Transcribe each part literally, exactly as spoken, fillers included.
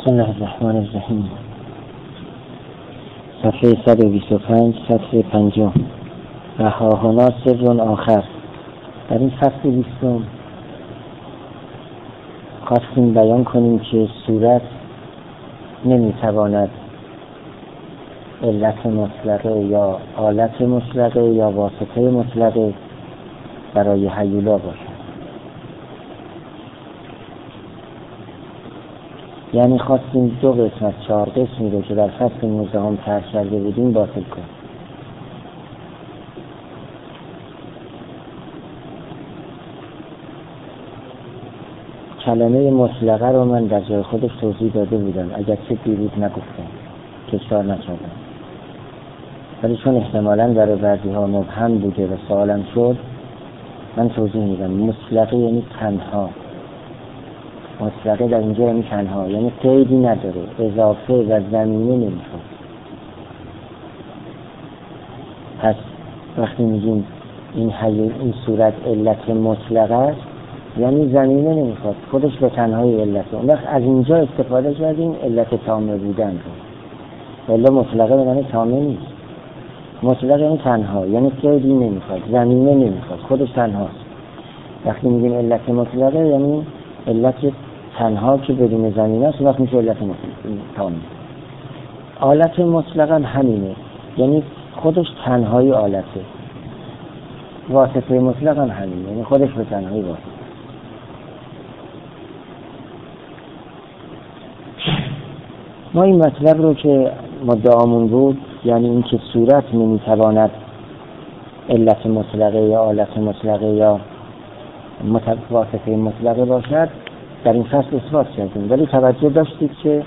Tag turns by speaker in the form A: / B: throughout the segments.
A: بسم الله الرحمن الرحیم. صفحه صد و بیست و پنج، صفحه پنجم. و ها هنا سر آخر. در این فصل بیستم خواستیم بیان کنیم که صورت نمیتواند علت مطلقه یا آلت مطلقه یا واسطه مطلقه برای هیولا باشد. یعنی خواستیم دو قسمت چهار قسمی رو که در فصل نوزدهم طرح کرده بودیم باطل کنیم. کلمه مطلقه رو من در جای خودش توضیح داده بودم، اگر چه دیروز نگفتم، کشتار نکردم، ولی چون احتمالاً برای بعضی ها مبهم بوده و سوالم شد من توضیح میدم. مطلقه یعنی تنها. مطلقه در اینجا یعنی تنها، یعنی قیدی نداره، اضافه و ضمیمه نمیخواد. پس وقتی میگیم این حی این صورت علت مطلقه است یعنی ضمیمه نمیخواد، خودش به تنهایی علته. اون وقت از اینجا استفاده کردیم علت تامه بودن رو. ولی مطلقه به معنی تامه نیست. مطلقه یعنی تنها، یعنی قیدی نمیخواد، ضمیمه نمیخواد، خودش تنهاست. وقتی میگیم علت مطلقه یعنی علت تنها که بدون ضمیمه است، وقت میشه علت مطلقه تامه. آلت مطلقه همینه، یعنی خودش تنهایی آلته. واسطه مطلقه همینه، یعنی خودش به تنهایی واسطه. ما این مطلب رو که مدعامون بود، یعنی این که صورت نمیتواند علت مطلقه یا آلت مطلقه یا واسطه مطلقه باشد، در این فصل اثبات کردیم. ولی توجه داشتید که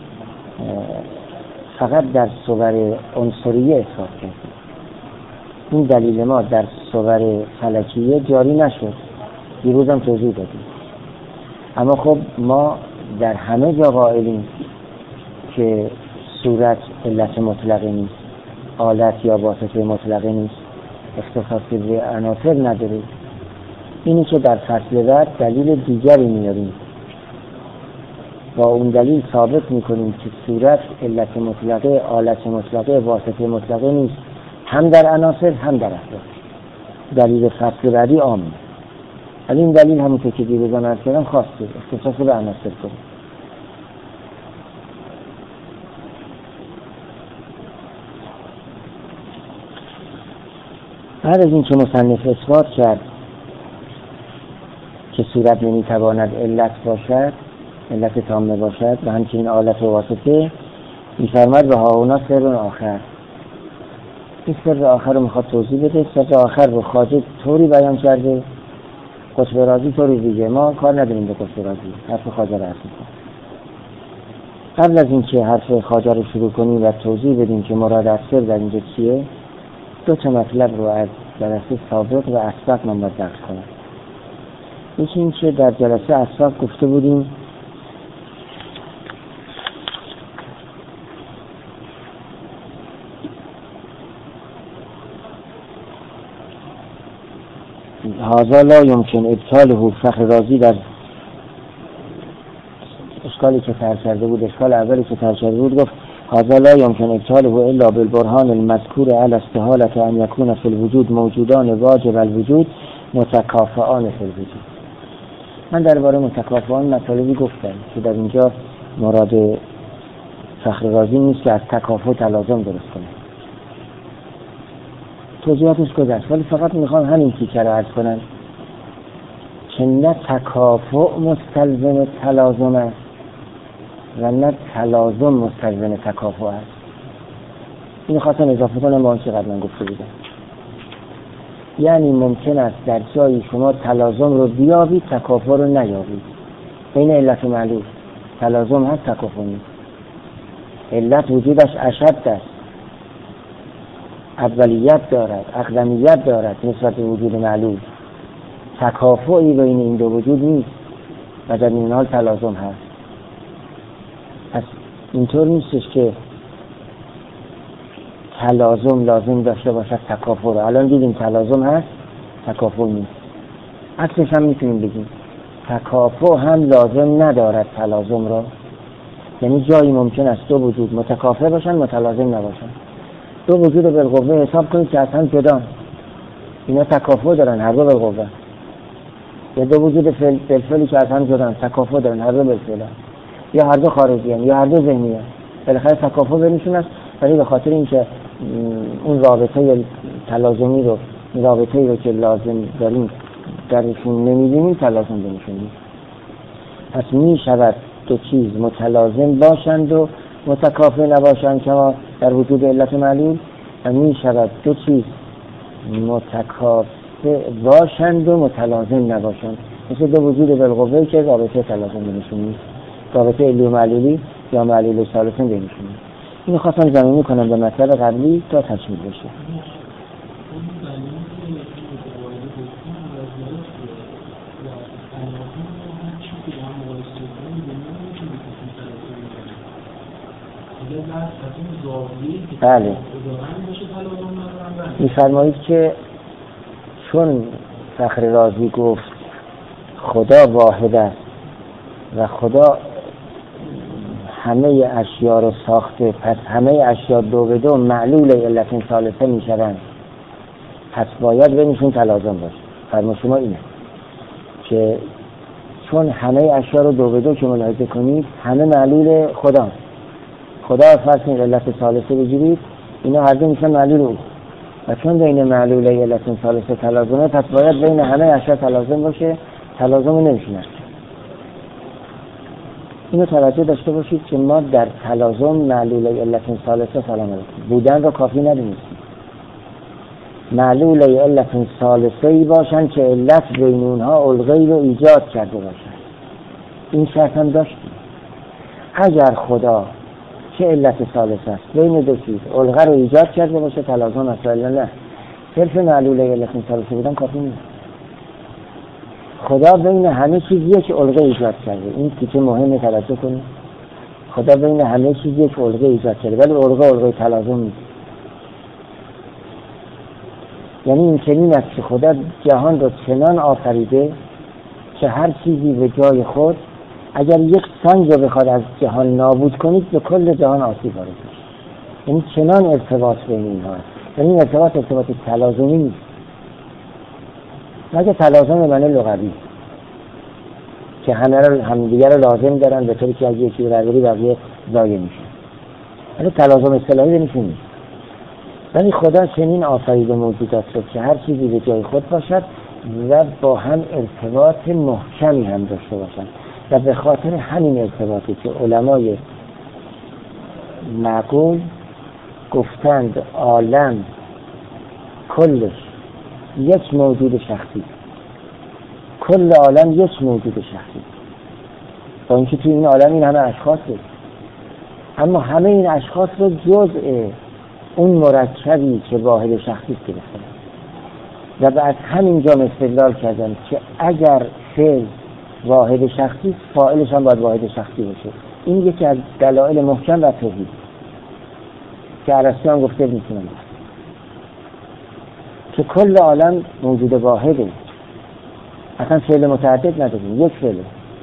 A: فقط در صور عنصریه اثبات کردیم. این دلیل ما در صور فلکیه جاری نشد، دیروز هم توضیح دادیم. اما خب ما در همه جا قائلیم که صورت علت مطلقه نیست، آلت یا واسطه مطلقه نیست، اختصاصی به عناصر نداره. اینی که در فصل بعد دلیل دیگری میاریم، با اون دلیل ثابت میکنیم که صورت علت مطلقه، آلت مطلقه، واسطه مطلقه نیست، هم در عناصر هم در افراد. دلیل فصل بعدی عامه، ولی این دلیل همونطور که دیروز عرض کردم خاصه، اختصاص به عناصر کنیم. بعد از این که مصنف اثبات کرد که صورت نمیتواند علت باشد، علت تامه باشد و همچنین آلت و واسطه، می‌فرماید و ها هنا سر آخر. این سر آخر رو میخواد توضیح بده. سر آخر رو خواجه طوری بیان کرده، قطب رازی طوری دیگه. ما کار نداریم به قطب رازی، حرف خواجه رو عرض می‌کنیم. قبل از این که حرف خواجه رو شروع کنیم و توضیح بدیم که مراد از سر در اینجا چیه، دو تا مطلب رو از جلسه سابق و اسبق من باید درس کنم. یکی این که در جلسه اسبق گفته بودیم هذا لا يمكن ابطاله. فخر رازی در اشکالی که طرح کرده بود، اشکال اولی که طرح کرده بود، گفت هذا لا يمكن ابطاله الا بالبرهان المذكور على استحالة ان يكون في الوجود موجودان واجب الوجود متکافئان فی الوجود. من درباره متکافئان مطالبی گفتم که در اینجا مراد فخر رازی نیست که از تکافؤ تلازم درست کنه، توضیحاتش گذشت، ولی فقط میخوام همین تیکه رو عرض کنم که نه تکافؤ مستلزم تلازم است و نه تلازم مستلزم تکافؤ است. اینو خواستم اضافه کنم با آنچه قبلا گفته بودم. یعنی ممکن است در جایی شما تلازم رو بیابید، تکافؤ رو نیابید. بین علت و معلول تلازم هست، تکافؤ نیست. علت وجودش اشد است، اولیت دارد، اقدمیت دارد نسبت به وجود معلول. تکافؤی بین این دو وجود نیست و در این حال تلازم هست. پس اینطور نیستش که تلازم لازم داشته باشد تکافؤ رو. الان دیدیم تلازم هست، تکافؤ نیست. عکسش هم میتونیم بگیم تکافؤ هم لازم ندارد تلازم را، یعنی جایی ممکن است دو وجود متکافئ باشن متلازم نباشن. دو وجود بالقوه حساب کنید که اصلا جدا، اینا تکافؤ دارن هر دو بالقوه. یا دو وجود فعل بالفعلی که اصلا جدا تکافؤ دارن هر دو بالفعل، یا هر دو خارجی هستند یا هر دو ذهنی هستند. بالاخره تکافؤ بینشون است، ولی به خاطر اینکه اون رابطه تلازمی رو رابطه‌ای رو که لازم داریم درشون نمی‌بینیم تلازم بینشون نیست. پس می شود دو چیز متلازم باشند و متکافئ نباشند که در وجود علت معلول، و می شود دو چیز متکافئ باشند و متلازم نباشند، مثل دو وجود بالقوه که رابطه تلازم بینشون نیست، رابطه علی و معلولی یا معلول و ثالثین بینشون نیست. اینو خواستم زمینی کنم به مطلب قبلی تا تکمیل بشه. بله می‌فرمایید که چون فخر رازی گفت خدا واحد است و خدا همه اشیا رو ساخته، پس همه اشیا دو به دو معلول علت ثالثه میشوند، پس باید بینشون تلازم باشه. فرمان شما اینه که چون همه اشیا رو دو به دو که ملاحظه کنید همه معلول خدا، خدا فرض کنید علت ثالثه بگیرید، اینا هر دو میشن معلول او، و چون بین معلول علت ثالثه تلازمه، پس باید بین همه اشیا تلازم باشه، تلازم رو نمیشونه. اینو توجه داشته باشید که ما در تلازم معلول علت ثالثه سلام بودن رو کافی ندونیم، معلول علت ثالثه ای باشن که علت بین اونها الغی رو ایجاد کرده باشن. این شرط هم داشتیم، اگر خدا چه علت ثالثه است بین دو چیز الغی رو ایجاد کرده باشه تلازم است، ولی نه صرف معلول علت ثالثه بودن کافی نیست. خدا بین همه چیز یک الغی ایجاد کرده، این تیکه مهمه توجه کنید. خدا بین همه چیز یک الغی ایجاد کرده، ولی الغی الغی تلازم نیست. یعنی این چنین است که خدا جهان را چنان آفریده که هر چیزی به جای خود، اگر یک سنگ رو بخواد از جهان نابود کنید به کل جهان آسیب وارد میشه. یعنی چنان ارتباط بین اینها است. یعنی این ارتباط ارتباط تلازمی نیست، مگه تلازم معنی لغوی که همه رو همدیگه رو لازم دارن به طوری که از یکی برداری بقیه ضایع میشه، ولی تلازم اصطلاحی نمیشه نیست. ولی خدا چنین آفریده موجودات شد که هر چیزی به جای خود باشد و با هم ارتباط محکمی هم داشته باشند، و به خاطر همین ارتباطی که علمای معقول گفتند عالم کلش یک موجود شخصی، کل عالم یک موجود شخصی، با اینکه توی این عالم این همه اشخاصه، اما همه این اشخاص رو جزء اون مرکبی که واحد شخصی است گرفتن و بعد همینجا استدلال کردن که اگر فعل واحد شخصی فاعلش هم باید واحد شخصی باشه. این یکی از دلایل محکم و توحید که ارسطو هم گفته میتونم که کل عالم موجود واحده، اصلا فعل متعدد نداریم، یک فعله،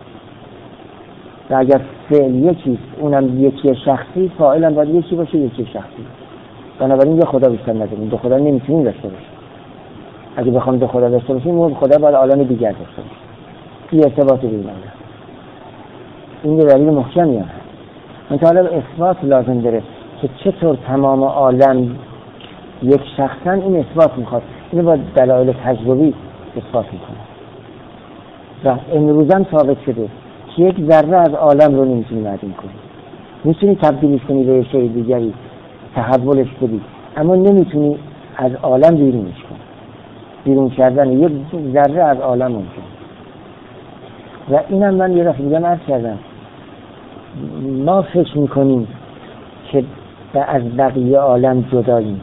A: و اگر فعل یکیست اونم یکی شخصی، فاعل هم باید یکی باشه یکی شخصی. بنابراین یه خدا بیشتر نداریم، دو خدا نمیتونیم داشته باشیم. اگه بخوام دو خدا داشته باشیم اون خدا باید عالم دیگر داشته باشه. این ارتباط بین اونها، این یه دلیل محکمی هم هست. مثلا اثبات لازم داره که چطور تمام عالم یک شخصن، این اثبات میخواد، اینو با دلایل تجربی اثبات میکنه و امروزم ثابت شده که یک ذره از عالم رو نمیتونی معدوم کنی. میتونی تبدیلش کنی به یه شی دیگری، تحولش بدی، اما نمیتونی از عالم بیرونش کنی. بیرون کردن یک ذره از عالم ممکن. و اینم من یه دفعه دیگه عرض کردم، ما فکر میکنیم که از بقیه عالم جداییم.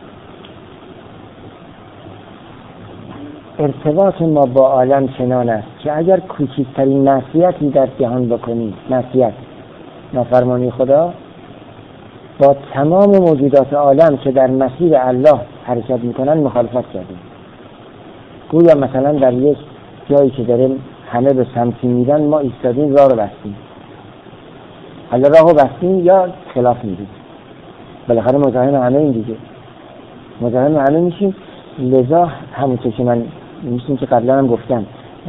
A: ارتباط ما با عالم چنان است که اگر کوچکترین معصیتی در جهان بکنیم، معصیت نافرمانی خدا، با تمام موجودات عالم که در مسیر الله حرکت میکنن مخالفت کردیم. گویا مثلا در یک جایی که داریم همه به سمتی میرن، ما ایستادیم راه رو بستیم. حالا راهو بستیم یا خلاف میریم، بالاخره مزاحم همه این دیگه، مزاحم همه میشیم. لذا همونطور که من میشیم که قبلا هم گفتم،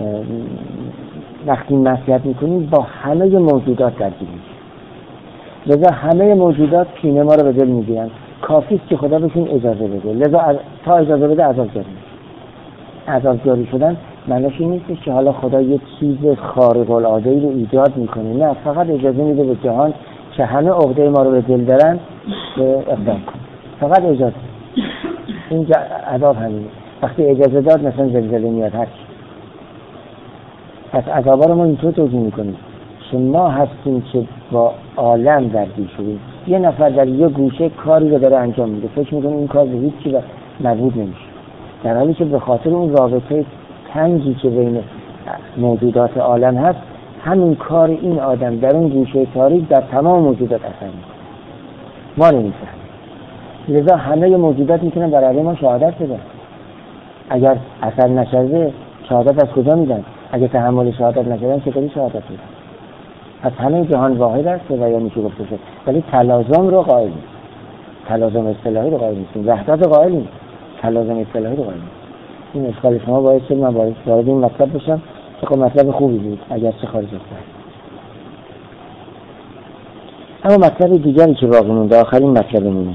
A: وقتی نصیحت میکنیم با همه موجودات درگیر میشیم. لذا همه موجودات کینه ما رو به دل میگیرن، کافیست که خدا بهشون اجازه بده. لذا تا اجازه بده عذاب جاری میشه. عذاب جاری شدن معنیش این نیست که حالا خدا یک چیز خارق العاده رو ایجاد میکنه، نه، فقط اجازه میده به جهان که همه عقده ما رو به دل دارن به اقدام کنه، فقط اجازه. این عذاب همینه. وقتی اجازه داد مثلا زلزله میاد هر چی. پس عذابا رو ما اینطور توجیه میکنیم که ما هستیم که با عالم درگیر شدیم. یه نفر در یه گوشه کاری رو داره انجام میده، فکر میکنه این کار به هیچ چی مربوط نمیشه، در حالی که به خاطر اون رابطه تنگی که بین موجودات عالم هست، همین کار این آدم در اون گوشه تاریک در تمام موجودات اثر میکنه. ما نمیفهمیم. لذا همه موجودات میتونن برای ما شهادت بدن. اگر اثر نشده شهادت از کجا میدن؟ اگر تحمل شهادت نکردن چطوری شهادت میدن؟ از همه جهان واحد است و یا میشه گفته شد، ولی تلازم رو قائل نیست. تلازم اصطلاحی رو قائل نیستیم، وحدت قائل نیست، تلازم اصطلاحی رو قائل نیست. این اشکال شما باعث شد من باعث وارد این مطلب بشم که خب مطلب خوبی بود اگر چه خارج است. اما مطلب دیگری که باقی مونده، آخرین مطلبمونه،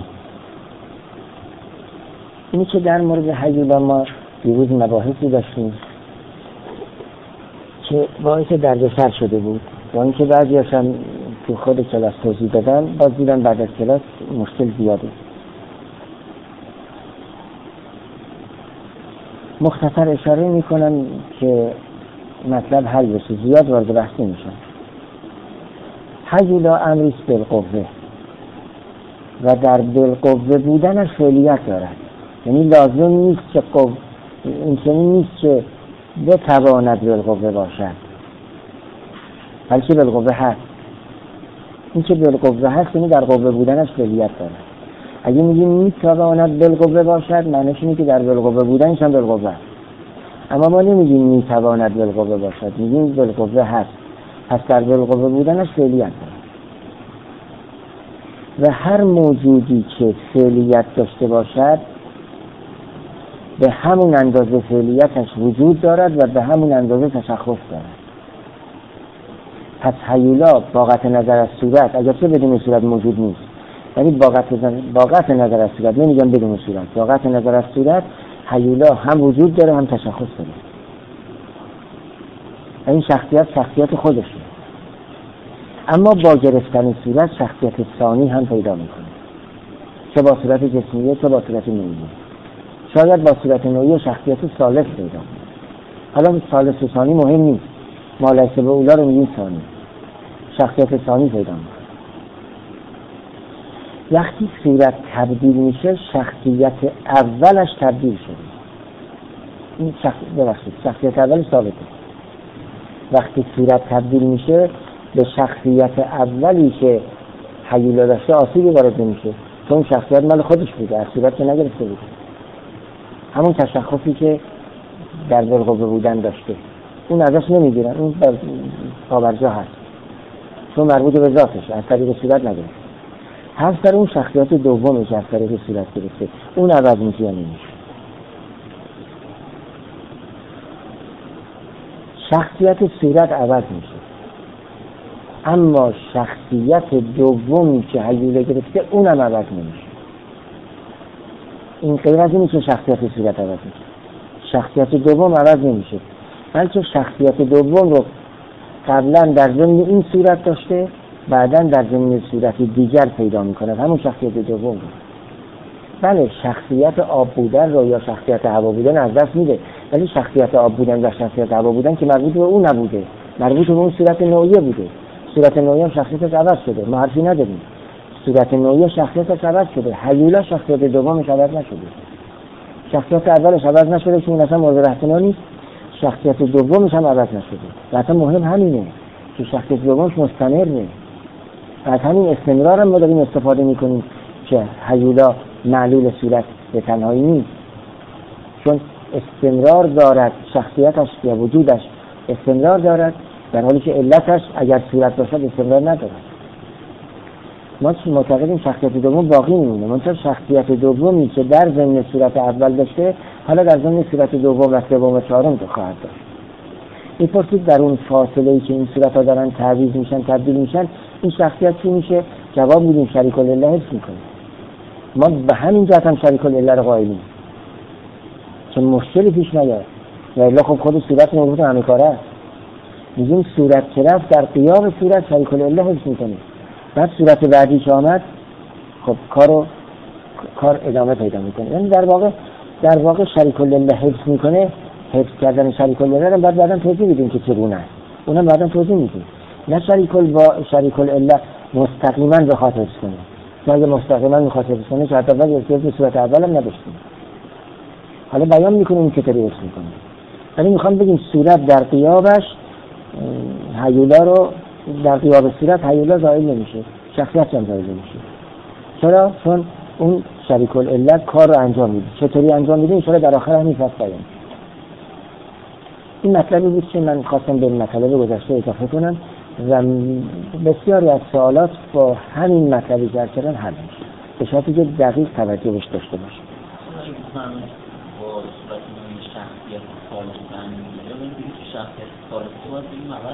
A: اینی که در مورد هیولا ما دیروز مباحثی داشتیم که باعث دردسر شده بود، با اینکه بعضی هاشم تو خود کلاس توضیح دادن، باز دیدن بعد از کلاس مشکل زیاده. مختصر اشاره میکنم که مطلب حل بشه، زیاد وارد بحث نمیشم. هیولا امریست بالقوه و در بالقوه بودنش فعلیت دارد، یعنی لازم نیست که قوه اینچنین نیست که بتواند بالقوه باشد، بلکه بالقوه هست. این که بالقوه هست یعنی در قوه بودنش فعلیت دارد. اگه میگیم میتواند بالقوه باشد، معنیش اینه که در بالقوه بودنش هم بالقوه است. اما ما نمیگیم میتواند بالقوه باشد، میگیم بالقوه هست، پس در بالقوه بودنش فعلیت دارد. و هر موجودی که فعلیت داشته باشد به همون اندازه فعلیتش وجود دارد و به همون اندازه تشخص دارد. پس هیولا با قطع نظر از صورت، اگرچه بدون صورت موجود نیست، یعنی با قطع نظر از صورت، نمیگم بدون صورت، با قطع نظر از صورت هیولا هم وجود داره هم تشخص داره. این شخصیت شخصیت خودشه، اما با گرفتن صورت شخصیت ثانی هم پیدا میکنه، چه با صورت جسمیه چه با صورت نوعیه. شاید با صورت نوعیه شخصیت ثالث پیدا کنه. حالا ثالث و ثانی مهم نیست، ما لیس به اولا رو میگیم ثانی، شخصیت ثانی پیدا میکنه. وقتی صورت تبدیل میشه شخصیت اولش تبدیل شده. این شخص... ببخشید شخصیت اولش ثابته. وقتی صورت تبدیل میشه به شخصیت اولی که هیولا داشته آسیبی وارد نمیشه، چون شخصیت مال خودش بوده، از صورت که نگرفته بوده. همون تشخصی که در بالقوه بودن داشته اون ازش نمیگیرن، اون پابرجا هست، چون مربوط به ذاتش، از طریق صورت نگرفته. هر سر اون شخصیت دومش از طریق صورت گرفته، اون عوض میشه یا نمیشه. شخصیت صورت عوض میشه، اما شخصیت دومی که هیولا گرفته اونم عوض نمیشه. این غیر از اینه که شخصیت صورت عوض میشه، شخصیت دوم عوض نمیشه، بلکه شخصیت دوم رو قبلا در ضمن این صورت داشته، بعداً در ضمن صورتی دیگر پیدا میکنه، همون شخصیت دوم رو. بله شخصیت آب بودن رو یا شخصیت هوا بودن از دست میده، ولی شخصیت آب بودن و شخصیت هوا بودن که مربوط به اون نبوده، مربوط به اون صورت نوعیه بوده. صورت نوعیه هم شخصیتش عوض شده، ما حرفی نداریم. صورت نوعیه شخصیتش عوض شده، هیولا شخصیت دومش عوض نشده، شخصیت اولش عوض نشده که اون اصلا مورد احتنا نیست، شخصیت دومش هم عوض نشده. مثلا مهم همینه که شخصیت دومش مستمره. از همین استمرار هم ما داریم استفاده میکنیم که هیولا معلول صورت به تنهایی نیست، چون استمرار دارد، شخصیتش یا وجودش استمرار دارد، در حالی که علتش اگر صورت باشد استمرار ندارد. ما معتقدیم شخصیت دوم باقی میمونه، منتها شخصیت دومی که در ضمن صورت اول داشته حالا در ضمن صورت دوم و سوم و چهارم تو خواهد داشت. این پرسید در اون فاصله ای که این صورت ها دارن تعویض میشن تبدیل میشن این شخصیت چی میشه؟ جواب میدیم شریک العله حفظ میکنه. ما به همین جهت هم شریک العله رو قائلیم که مشکلی پیش نیاد، و الا خب خود صورت مربوط همه کاره است. میگیم صورت که رفت در قیام صورت شریک العله حفظ میکنه، بعد صورت بعدی که آمد خب کارو کار ادامه پیدا میکنه. یعنی در واقع در واقع شریک العله حفظ میکنه. حفظ کردن شریک العله رو بعد بعداً توضیح میدیم که چگونه است، اونم بعداً توضیح میدیم. نه شریک با شریک العله مستقیما بخواد حفظ کنه، نه اگه مستقیما میخواد حفظ کنه که حتی بعد ارتباط به صورت اول هم نداشتیم. حالا بیان میکنیم که چطوری حفظ میکنه. ولی میخوام بگیم صورت در قیابش هیولا رو در قیاب صورت هیولا ظاهر نمیشه، شخصیت هم ظاهر نمیشه. چرا؟ چون اون شریک العله کار رو انجام میده. چطوری انجام میده؟ ان شاءالله در آخر همین فصل بیان. این مطلبی بود که من خواستم به مطلب گذشته اضافه کنم و بسیاری از سوالات با همین مطلبی که کردن حل میشه، به شرطی که دقیق توجه بهش داشته باشه.
B: شخصیت صالح بنده یا اینکه شخصیت صالح باید بگیم عوض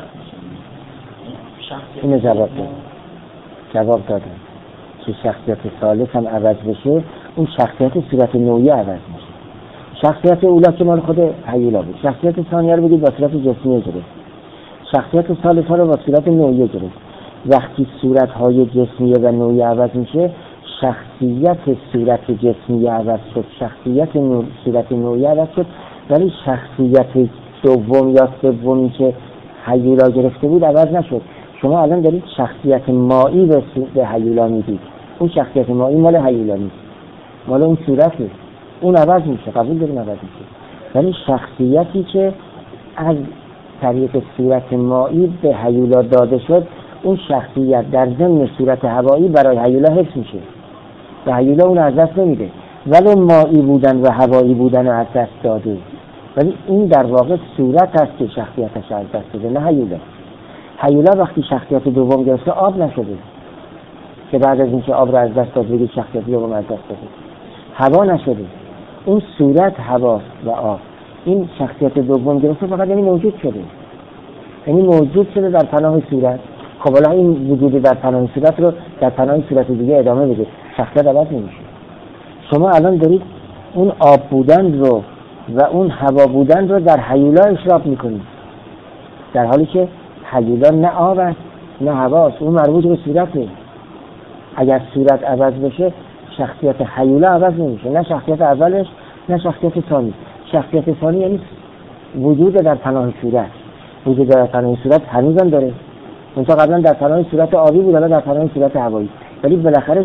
B: میشه.
A: اینو جواب دادم جواب دادم که شخصیت صالح هم عوض بشه، اون شخصیت صورت نوعی عوض میشه. شخصیت اولا که مال خود هیولا بود، شخصیت ثانیه رو بگید با صورت جسمیه گرفت، شخصیت ثالثه رو با صورت نوعی گرفت. وقتی صورت های جسمیه و نوعی عوض میشه، شخصیت صورت جسمیه عوض شد، شخصیت نوع... صورت نوعی عوض شد، ولی شخصیت دوم یا سومی که هیولا گرفته بود عوض نشد. شما الان دارید شخصیت مایی به, به هیولا میدید، اون شخصیت مایی مال هیولا نیست، مال اون صورته، اون عوض میشه، قبول داریم عوض میشه. ولی شخصیتی که از طریق صورت مایی به هیولا داده شد، اون شخصیت در ضمن صورت هوایی برای هیولا حفظ میشه و هیولا اون از دست نمیده، ولی مایی بودن و هوایی بودن از دست داده. ولی این در واقع صورت است که شخصیتش از دست داده، نه هیولا. هیولا وقتی شخصیت دوم گرفته آب نشده که بعد از اینکه آب را از دست داده بگید شخصیت دوم از دست داده. هوا نشده، اون صورت هواست و آب. این شخصیت دوم گرفته فقط یعنی موجود شده، یعنی موجود شده در پناه صورت. خب حالا این وجود در پناه صورت رو در پناه صورت دیگه ادامه بده، شخصیت عوض نمیشه. شما الان دارید اون آب بودن رو و اون هوا بودن رو در هیولا اشراف میکنید، در حالی که هیولا نه آب است نه هوا است، اون مربوط به صورته. اگر صورت عوض بشه شخصیت هیولا عوض نمیشه، نه شخصیت اولش نه شخصیت ثانی. شخصیت ثانی یعنی وجود در پناه صورت، وجود در پناه صورت هنوزم داره، منتها قبلا در پناه صورت آبی بود، الان در پناه صورت هوایی، ولی بالاخره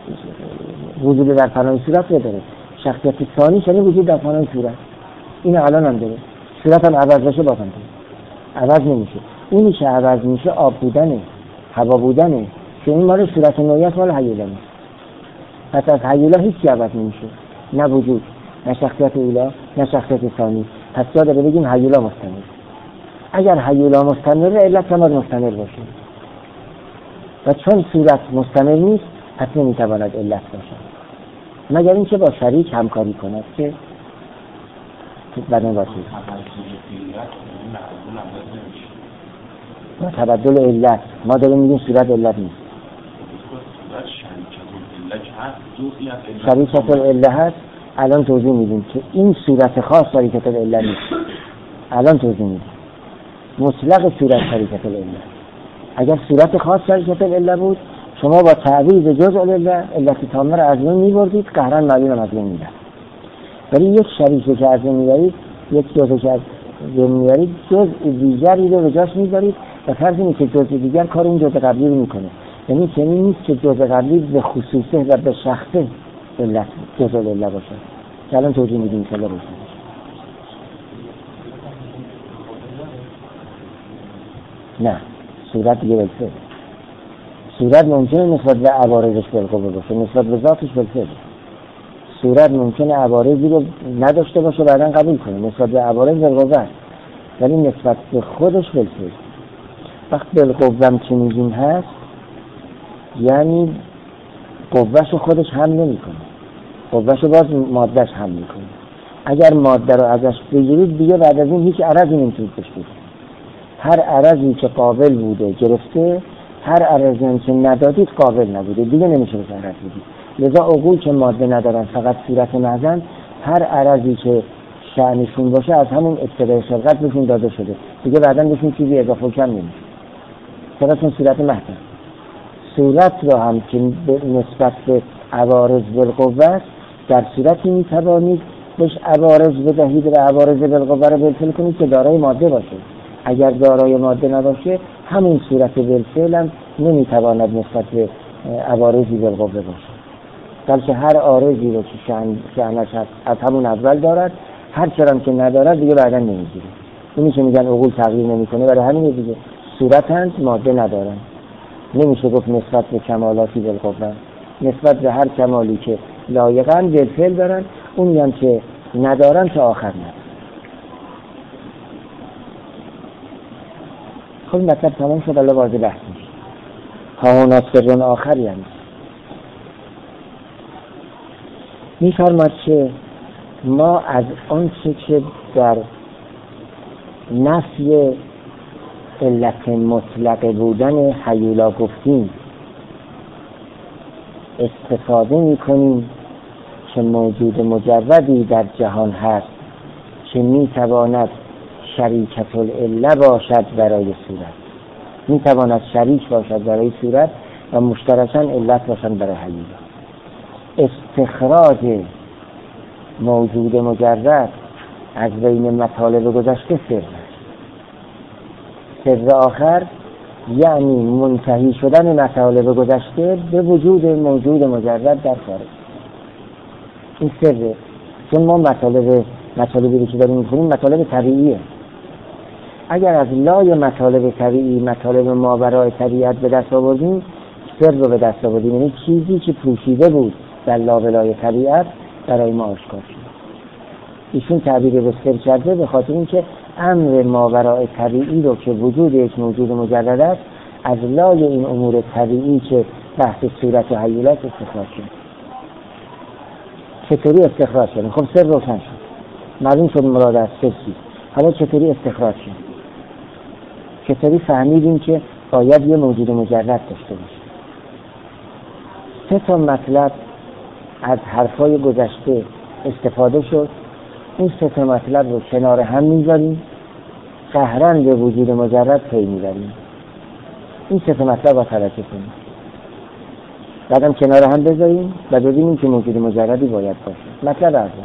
A: وجود در پناه صورت رو داره. شخصیت ثانی یعنی وجود در پناه صورت، این الان هم داره. صورت هم عوض بشه بازم عوض نمیشه. اونی که عوض میشه آب بودنه، هوا بودنه، که این مال صورت نوعیت مال هیولا نیست. پس از هیولا هیچی عوض نمیشه، نه وجود، نه شخصیت اولا، نه شخصیت ثانی. پس جا داره بگیم هیولا مستمر. اگر هیولا مستمره علت هم مستمر باشه، و چون صورت مستمر نیست پس نمیتواند علت باشه، مگر اینکه با شریک همکاری کند که بدن باشه. ما تبدل علت، ما داریم میگیم صورت علت نیست. شریکت العله هست. الان توضیح میدیم که این صورت خاص شریکت العله نیست. الان توضیح میدیم مطلق صورت شریکت العله. اگر صورت خاص شریکت العله بود، شما با تعویض جزء العله علت تامه را از بین میبردید، قهرن معلوم از بین میبرد. ولی یک شریکه که از بین میبرید، یک جزء که از بین میبرید، جزء دیگری رو به جاش میذارید و فرض اینه که جزء دیگر کار اون جزء قبلی رو میکنه. یعنی چنین نیست که جزء قبلی به خصوصه و به شخصه علت جزء العله باشه. که الان توضیح میدیم که لازم نه صورت دیگه بلفه. صورت ممکنه نسبت به عوارضش بالقوه باشه، نسبت به ذاتش بلفه. صورت ممکنه عوارضی رو نداشته باشه بعداً قبول کنه، نسبت به عوارض بالقوه، ولی نسبت به خودش بلفه. وقت بالقوه هم که میگیم هست، یعنی قوهشو خودش هم نمی کنه، قوهشو باز مادهش هم می کنه. اگر ماده رو ازش بگیرید دیگه بعد از این هیچ عرضی نمیتونید بهش بدید. هر عرضی که قابل بوده گرفته، هر عرضی هم که ندادید قابل نبوده، دیگه نمیشه بهش عرض بدید. لذا عقول که ماده ندارن فقط صورت محضن، هر عرضی که شأنشون باشه از همون ابتدای خلقت بهشون داده شده، دیگه بعداً بهشون چیزی اضافه کم نمیشه. چرا؟ صورت محضن. صورت رو هم که نسبت به عوارض بالقوه است، در صورتی میتوانید بهش عوارض بدهید و عوارض بالقوه رو بالفعل کنید که دارای ماده باشه. اگر دارای ماده نباشه همین صورت بالفعل هم نمیتواند نسبت به عوارضی بالقوه باشه، بلکه هر عارضی رو که شأن شأنش از همون اول دارد، هر چرا که ندارد دیگه بعدا نمیگیره. اینی که میگن عقول تغییر نمیکنه برای همین دیگه صورتند ماده ندارن. نمیشه گفت نسبت به کمالاتی بالقوه، نسبت به هر کمالی که لایقاً بالفعل دارن، اونی هم که ندارن تا آخر ندارن. خب مطلب تمام شد، الله واضح بحث میشه. ها هنا سر آخری هم میفرماد که ما از آنچه که در نفی علت مطلق بودن هیولا گفتیم استفاده میکنیم که موجود مجردی در جهان هست که میتواند شریکت العله باشد برای صورت، میتواند شریک باشد برای صورت و مشترکاً علت باشد برای هیولا. استخراج موجود مجرد از بین مطالب گذشته سر سر آخر یعنی منتهی شدن مطالب گذشته به وجود موجود مجرد در خارج. این سره، چون ما مطالب مطالبی که داریم می‌خونیم مطالب طبیعیه. اگر از لای مطالب طبیعی مطالب ماورای طبیعت به دست آوردیم، سر رو به دست آوردیم، یعنی چیزی که پوشیده بود در لابلای طبیعت برای ما آشکار شد. ایشون تعبیر به سر کرده به خاطر اینکه امر ماورای طبیعی رو که وجود یک موجود مجرد است از لای این امور طبیعی که بحث صورت و هیولت استخراج شد. چطوری استخراج شد؟ خب سر روشن شد، معلوم شد مراد از سر چیست. حالا چطوری استخراج شد؟ چطوری فهمیدیم که باید یه موجود مجرد داشته باشه؟ سه تا مطلب از حرفای گذشته استفاده شد. این سه تا مطلب رو کنار هم میذاریم، قهراً به وجود مجرد پی میبریم. این سه تا مطلب رو توجه کنیم، بعدم کنار هم بذاریم و ببینیم که موجود مجردی باید باشه. مطلب اول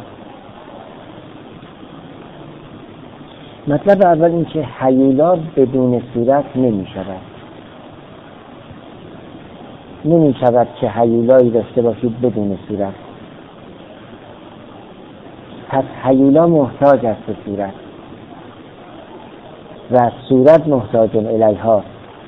A: مطلب اول این که هیولا بدون صورت نمی شود. نمی شود که هیولایی داشته باشید بدون صورت. پس هیولا محتاج است به صورت و صورت محتاج الیها.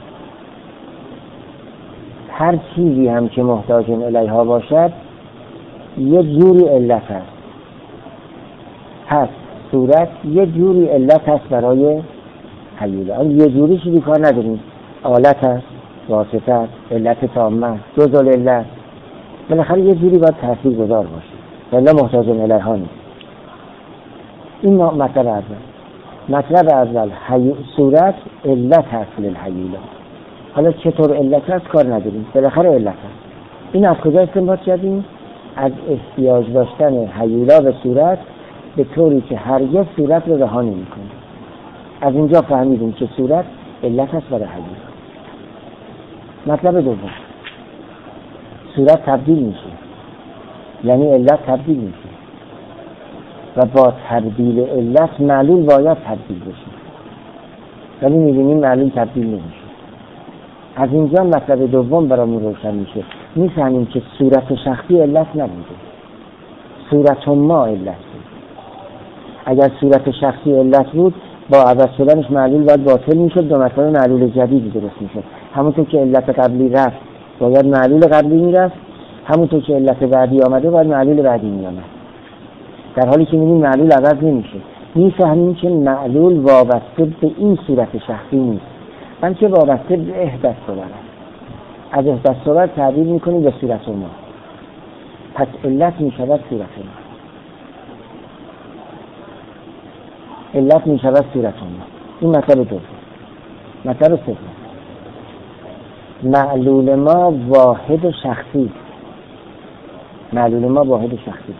A: هر چیزی هم که محتاج الیها باشد یه جوری علت است. پس صورت یه جوری علت است برای هیولا. یه جوری چیزی کار نداریم، آلت است، واسطه است، علت تامه، جزء العلت، بالاخره یه جوری باید تأثیر گذار باشه ولی محتاج الیها نیست. این مطلب اول. مطلب اول حی... صورت علت هست للهیولا. حالا چطور علت هست کار نداریم، بالاخره علت هست. این از کجا استنباط کردیم؟ از احتیاج داشتن هیولا به صورت به طوری که هرگز صورت رو رها نمی‌کنه. از اینجا فهمیدیم که صورت علت هست برای هیولا. مطلب دوم، صورت تبدیل میشه، یعنی علت تبدیل میشه و با تبدیل علت معلول باید تبدیل بشه، ولی می‌بینیم معلول تبدیل نمیشه. از اینجا مطلب دوم برامون روشن میشه، می‌فهمیم که صورت شخصی علت نبوده، صورت ما علت بود. اگر صورت شخصی علت بود با عوض شدنش معلول باید باطل میشد، دو مرتبه معلول جدیدی درست میشد. همونطور که علت قبلی رفت باید معلول قبلی میرفت، همونطور که علت بعدی آمده باید معلول بعدی میامد. در حالی که میبینیم معلول عوض نمیشه، میفهمیم که معلول وابسته به این صورت شخصی نیست، بلکه وابسته به احدث صورت. از احدث صورت تعبیر میکنیم به صورت ما. پس علت می شود صورت ما. علت می شود صورت ما. این مطلب دوم. مطلب سوم، معلول ما واحد شخصی. معلول ما واحد شخصی.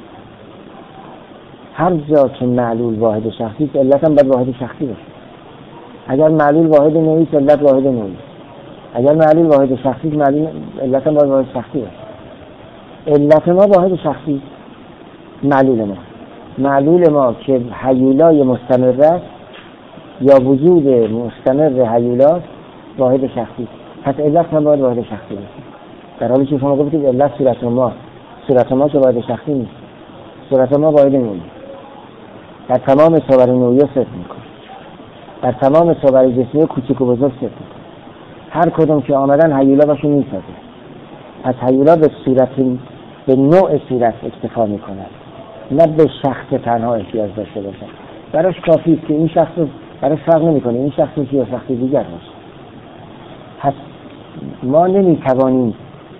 A: هر جا که معلول واحد شخصی است، علت هم باید واحد شخصی باشه. اگر معلول واحد نوعی است، علت واحد نوعی. اگر معلول واحد شخصی است، معلول علت هم باید واحد شخصی باشه. علت ما واحد شخصی، معلول ما معلول ما که هیولای مستمر است یا وجود مستمر هیولا واحد شخصی، پس علت هم باید واحد شخصی باشه. در حالی که شما گفتید علت صورت ما، صورت ما که واحد شخصی نیست، صورت ما واحد نوعی. در تمام صور نوعی صفر میکنه، در تمام صور جسمی کوچک و بزرگ صفر میکنه. هر کدوم که آمدن هیولا باشون میسازه. پس هیولا به صورت، به نوع صورت اکتفا میکنه، نه به شخص تنها احتیاج داشته باشه. براش کافی است که این شخص رو براش فرق نمیکنه این شخص یا شخص دیگر باشه. پس ما نمیتوانیم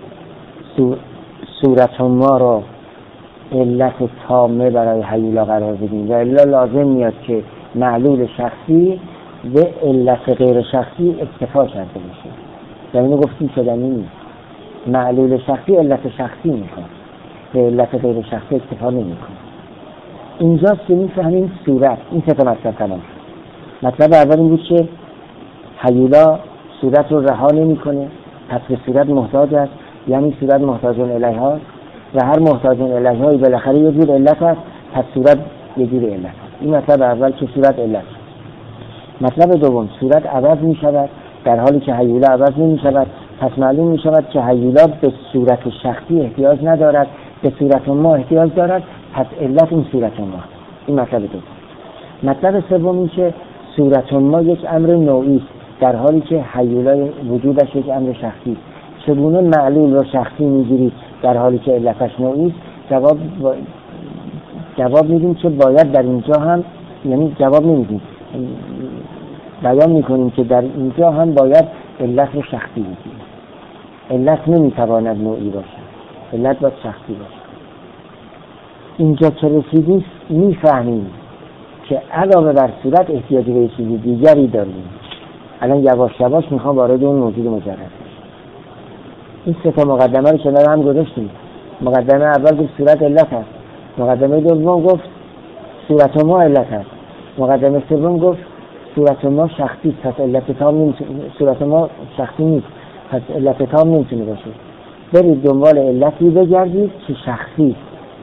A: صورت ما را علت تامه برای هیولا قرار بدیم و الا لازم میاد که معلول شخصی به علت غیر شخصی اکتفا کرده باشه. یعنی اینو گفتیم شدنی نیست. معلول شخصی علت شخصی میکنه، به علت غیر شخصی اکتفا نمیکنه. اینجاست که میفهمیم صورت. این سه تا مطلب تمام شد. مطلب اول این بود که هیولا صورت رو رها نمیکنه، پس به صورت محتاج است، یعنی صورت محتاج الیها و هر محتاج الیها بالاخره یه جور علت است، پس صورت یه جور علت است. این مطلب اول که صورت علت. مطلب دوم، صورت عوض می شود در حالی که هیولا عوض نمی شود، پس معلوم می شود که هیولا به صورت شخصی احتیاج ندارد، به صورت ما احتیاج دارد، پس علت این صورت ما. این مطلب دوم. مطلب سوم این که صورت ما یک امر نوعی است در حالی که هیولا وجودش یک امر شخصی است. چگونه معلول را شخصی میگیرید در حالی که علتش نوعی است؟ جواب با... جواب میدیم که باید در اینجا هم، یعنی جواب نمیدیم، بیان میکنیم که در اینجا هم باید علت رو شخصی بگیریم. علت نمیتواند نوعی باشد، علت باید شخصی باشد. اینجا که رسیدیم میفهمیم که علاوه بر صورت احتیاج به چیز دیگری داریم. الان یواش یواش میخوام وارد اون موجود مجرد بشم. این سه تا مقدمه رو کنار هم گذاشتیم. مقدمه اول گفت صورت علت است، مقدمه دوم گفت صورت ما علت است، مقدمه سوم گفت صورت ما شخصی است، پس علت تام نمیتونه، صورت ما شخصی نیست، پس علت تام نمیتونه باشه. برید دنبال علتی بگردید که شخصی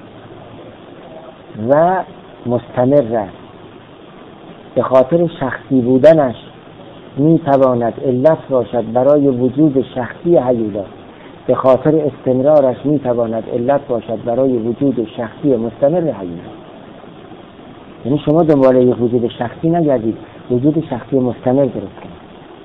A: و مستمر است. به خاطر شخصی بودنش میتواند علت باشد برای وجود شخصی هیولا، به خاطر استمرارش میتواند علت باشد برای وجود شخصی مستمر هیولا. یعنی شما دنبال یک وجود شخصی نگردید، وجود شخصی مستمر درست کنید.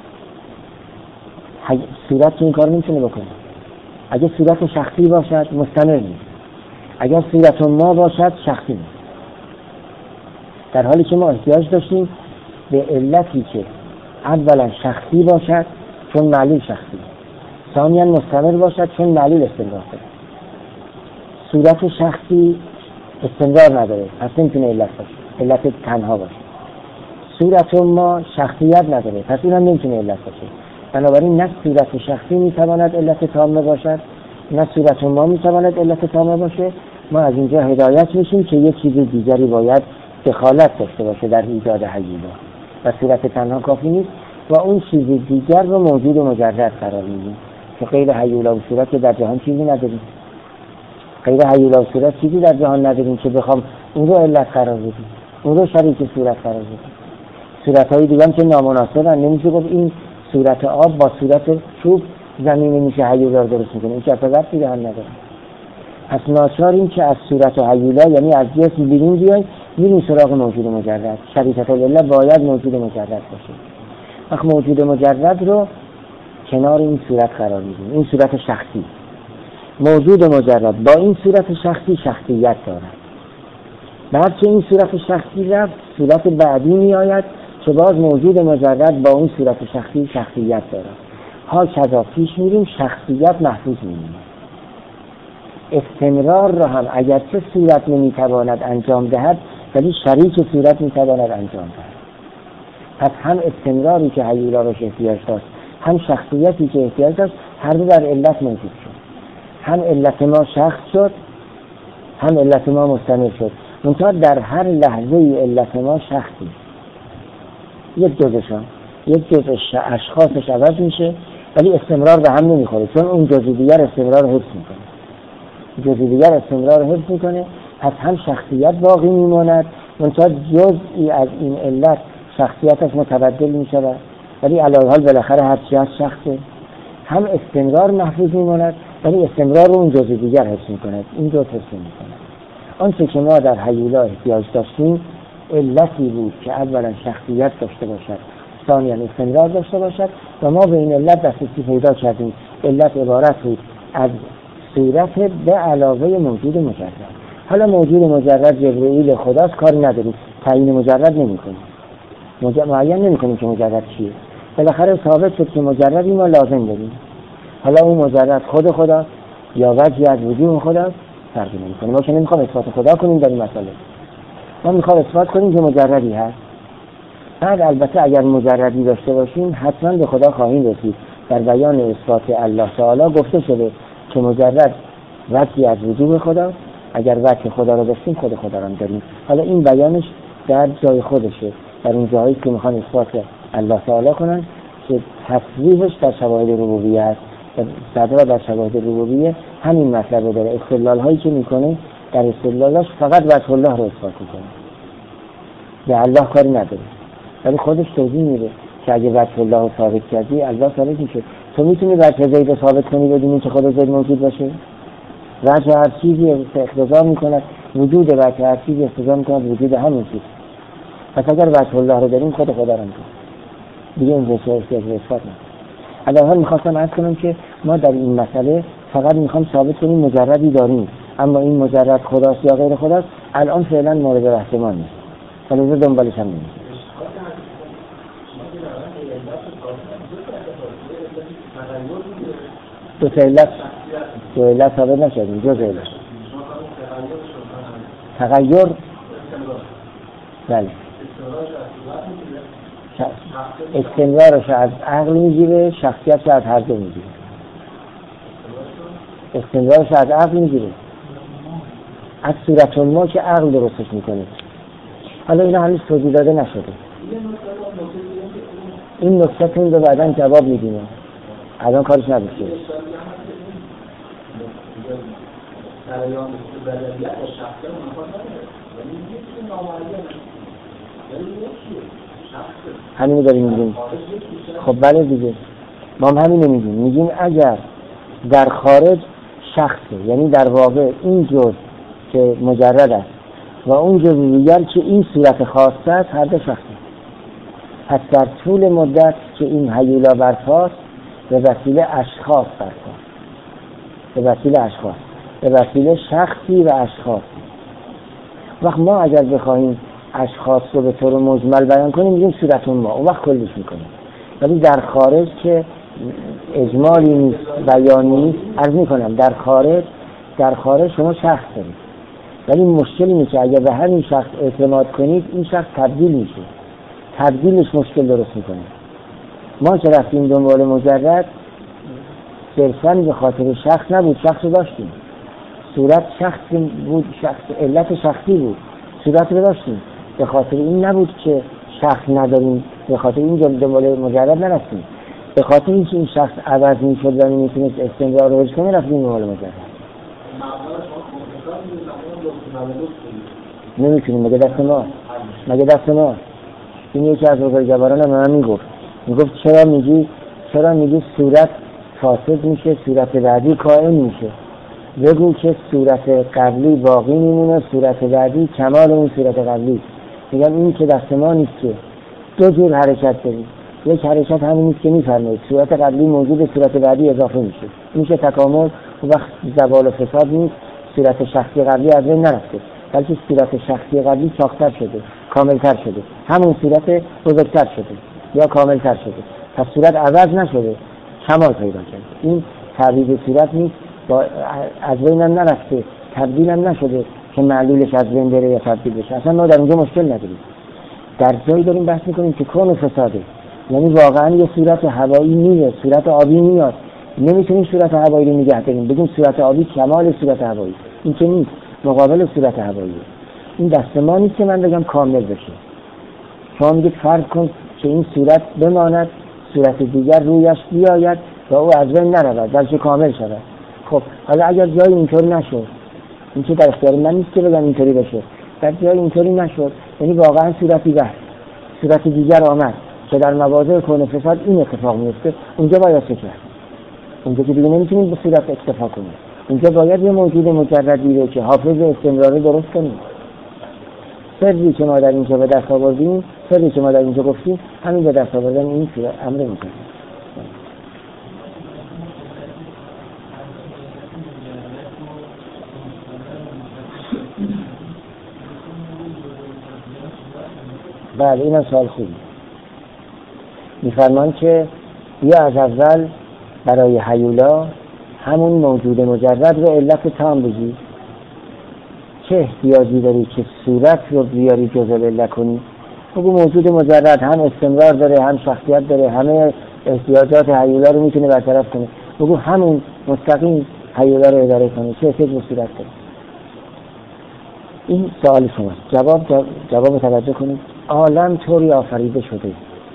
A: صورت که این کار نمیتونه بکنه. اگه صورت شخصی باشد مستمر نیست، اگر صورت ما باشد شخصی نیست. در حالی که ما احتیاج داشتیم به علتی که اولا شخصی باشد چون معلول شخصی، ثانیاً مستمر باشد چون معلول استمرار داره. صورت شخصی استمرار نداره، پس نمیتونه علت باشه، علت تنها باشه. صورت ما شخصیت نداره، پس اونم نمیتونه علت باشه. بنابراین نه صورت شخصی میتواند علت تامه باشد، نه صورت ما میتواند علت تامه باشه. ما از اینجا هدایت میشیم که یک چیز دیگری باید دخالت داشته باشه در ایجاد هیولا و صورت تنها کافی نیست و اون چیز دیگر رو موجود مجرد قرار میدیم که غیر هیولا و صورت در جهان چیزی نداریم. غیر هیولا و صورت چیزی در جهان نداریم که بخوام اون رو علت قرار بدیم، اون رو شریک صورت قرار بدیم. صورت‌های دیگه هم که نامناسبن، نمیشه گفت این صورت آب با صورت چوب زمین میشه هیولا رو درست میکنه، این که اصلا ربطی به هم نداره. پس ناچاریم که از صورت و هیولا، یعنی از جسم بیرون بیایم، میریم سراغ موجود مجرد. شریکت العله باید موجود مجرد باشه. وقت موجود مجرد رو کنار این صورت قرار میدیم، این صورت شخصی. موجود مجرد با این صورت شخصی شخصیت دارد. بعد که این صورت شخصی رفت، صورت بعدی می آید که باز موجود مجرد با اون صورت شخصی شخصیت دارد. ها کذا پیش میریم، شخصیت محفوظ میمونه. استمرار را هم اگرچه صورت نمیتواند انجام دهد ولی شریک صورت میتواند انجام دهد. پس هم استمراری که هیولا روش احتیاج داشت، هم شخصیتی که احتیاج داشت، هر دو در علت موجود شد. هم علت ما شخص شد، هم علت ما مستمر شد. منتها در هر لحظه ای علت ما شخصی، یک جزشان یک جز اشخاصش عوض میشه ولی استمرار به هم نمیخوره، چون اون جزی دیگر استمرار رو حفظ میکنه، جزی دیگر استمرار رو حفظ میکنه. پس هم شخصیت باقی میماند، منتها جزئی از این علت شخصیتش متبدل میشه ولی علاوه حال بالاخره هر چی از شخصه. هم استمرار محفوظ میماند ولی استمرار رو اون جزی دیگر حفظ میکنه، این جز حفظ میکنه. آنچه که ما در هیولا احتیاج داشتیم علتی بود که اولا شخصیت داشته باشد، ثانیاً استمرار داشته باشد و ما به این علت دسترسی پیدا کردیم. علت عبارت بود از صورت به علاوه موجود مجرد. حالا موجود مجرد جبرئیل خداست، کاری نداریم، تعیین مجرد نمی‌کنیم، مجرد معین نمی‌کنیم که مجرد چیه. بالاخره ثابت شد که مجردی ما لازم داریم. حالا اون مجرد خود خداست یا وجهی از وجود خداست فرقی نمی‌کنه. ما که نمی‌خوام اثبات خدا کنیم در این مسئله، ما می‌خوام اثبات کنیم که مجردی هست. بعد البته اگر مجردی داشته باشیم حتما به خدا خواهیم رسید. در بیان اثبات الله تعالی گفته شده که مجرد وجهی از وجود خدا، اگر وجه خدا رو داشتیم خود خدا رو داریم. حالا این بیانش در جای خودشه، در اون جایی که میخوان اثبات الله تعالی کنن که تصریحش در شواهد ربوبیه است. صدرا در شواهد ربوبیه همین مطلب رو داره. استدلال هایی که میکنه در استدلالاش فقط وجه الله رو اثبات میکنه، به الله کاری نداره. ولی خودش توضیح میده که اگه وجه الله رو ثابت کردی الله ثابت میشه. تو میتونی وجه زید رو ثابت کنی بدون که خود زید موجود باشه؟ وجه هر چیزی اقتضا میکند وجود وجه هر چیزی اقتضا میکند وجود همین چیز. پس اگر وجه الله رو داریم خود خدا رو میکنیم دیگه این وجه احتیاج به اثبات نداره. الان میخواستم عرض کنم که ما در این مسئله فقط میخوام ثابت کنیم مجردی داریم، اما این مجرد خداست یا غیر خداست الان فعلا مورد بحث ما نیست، ولی دنبالش هم نمیشه. دو تا علت دو علت ثابت نشدیم، جز علت تغییر. بله استمرارش از عقل میگیره، شخصیتش از هر دو میگیره. استمرارش از عقل میگیره، از صورت ما که عقل درستش میکنه. حالا اینا هنوز توضیح داده نشده، این نکته تون رو بعداً جواب میدیم، الان کارش نداشته. همینو داریم میگیم. خب بله دیگه، ما هم همینو میگیم. میگیم اگر در خارج شخصه، یعنی در واقع این جز که مجرد است و اون جز دیگر که این صورت خاصه است هر دو شخصه. پس در طول مدت که این هیولا برپاست به وسیله اشخاص برپاست، به وسیله اشخاص، به وسیله شخصی و اشخاص. وقت ما اگر بخواهیم اشخاص رو به طور مجمل بیان کنیم میگیم صورتون ما، اون وقت کلش میکنیم. ولی در خارج که اجمالی نیست، بیانی نیست، عرض میکنم در خارج در خارج شما شخص دارید، ولی مشکلی نیست که اگر به همین شخص اعتماد کنید این شخص تبدیل میشه، تبدیلش مشکل درست میکنه. ما که رفتیم دنبال مجرد صرفاً به خاطر شخص نبود، شخص رو داشتیم، صورت شخص بود، شخص علت شخصی بود، صورت رو داشتیم، به خاطر این نبود که شخص نداریم، به خاطر این دنبال مجرد نرفتیم، به خاطر اینکه این شخص عوض میشد و نمیتونست استمرار رو کنه رفتیم دنبال مجرد. نمیتونیم، مگه دست ما مگه دست ما این یکی از روزگاران هم من میگفت میگفت چرا میگی چرا میگی صورت فاسد میشه، صورت بعدی قائم میشه؟ بگو که صورت قبلی باقی میمونه، صورت بعدی کمال اون صورت قبلی. میگم این که دست ما نیست، که دو جور حرکت داریم. یک حرکت همین نیست که میفرمایید صورت قبلی موجود، صورت بعدی اضافه میشه، میشه تکامل. و وقت زوال و فساد نیست، صورت شخصی قبلی از بین نرفته، بلکه صورت شخصی قبلی چاق‌تر شده، کاملتر شده، همون صورت بزرگتر شده یا کاملتر شده. پس صورت عوض نشده، کمال پیدا کرده. این تعبیر صورت نیست، با از بینم نرفته، تبدیلم نشده که معلولش از بین بره یا تبدیل بشه. اصلا ما در اونجا مشکل نداریم. در جایی داریم بحث میکنیم که کون و فساده، یعنی واقعا یه صورت هوایی میاد، صورت آبی میاد، نمیتونیم صورت هوایی رو نگه داریم بگیم صورت آبی کمال صورت هوایی، این که نیست، مقابل صورت هوایی. این دست ما نیست که من بگم کامل بشه. شما میگید فرض کن که این صورت بماند، صورت دیگر رویش بیاید و او از بین نرود بلکه کامل شود. خب حالا اگر جای اینطوری نشد، این که در اختیار من نیست که بگم اینطوری بشه، در جای اینطوری نشد، یعنی واقعا صورتی بحث صورت دیگر آمد که در مواضع کون فساد این اتفاق میفته، اونجا باید چه کرد؟ اونجا که دیگه نمیتونیم به صورت اکتفا کنیم، اونجا باید یه موجود مجردی رو که حافظ استمراری درست کنیم. سری که ما در اینجا به دست آوردیم، سری که ما در اینجا گفتیم، همین به دست آوردن این امر میکنیم. بله این هم سوال خوبی. میفرمان که یا از اول برای هیولا همون موجود مجرد رو علت تام بگی، چه احتیاجی داری که صورت رو بیاری جزء علت کنی؟ بگو موجود مجرد هم استمرار داره، هم شخصیت داره، همه احتیاجات هیولا رو میتونه برطرف کنه، بگو همون مستقیم هیولا رو اداره کنه، چه احتیاج به صورت داره؟ این سوال شماست. جواب جواب توجه کنید. عالم طوری آفریده شده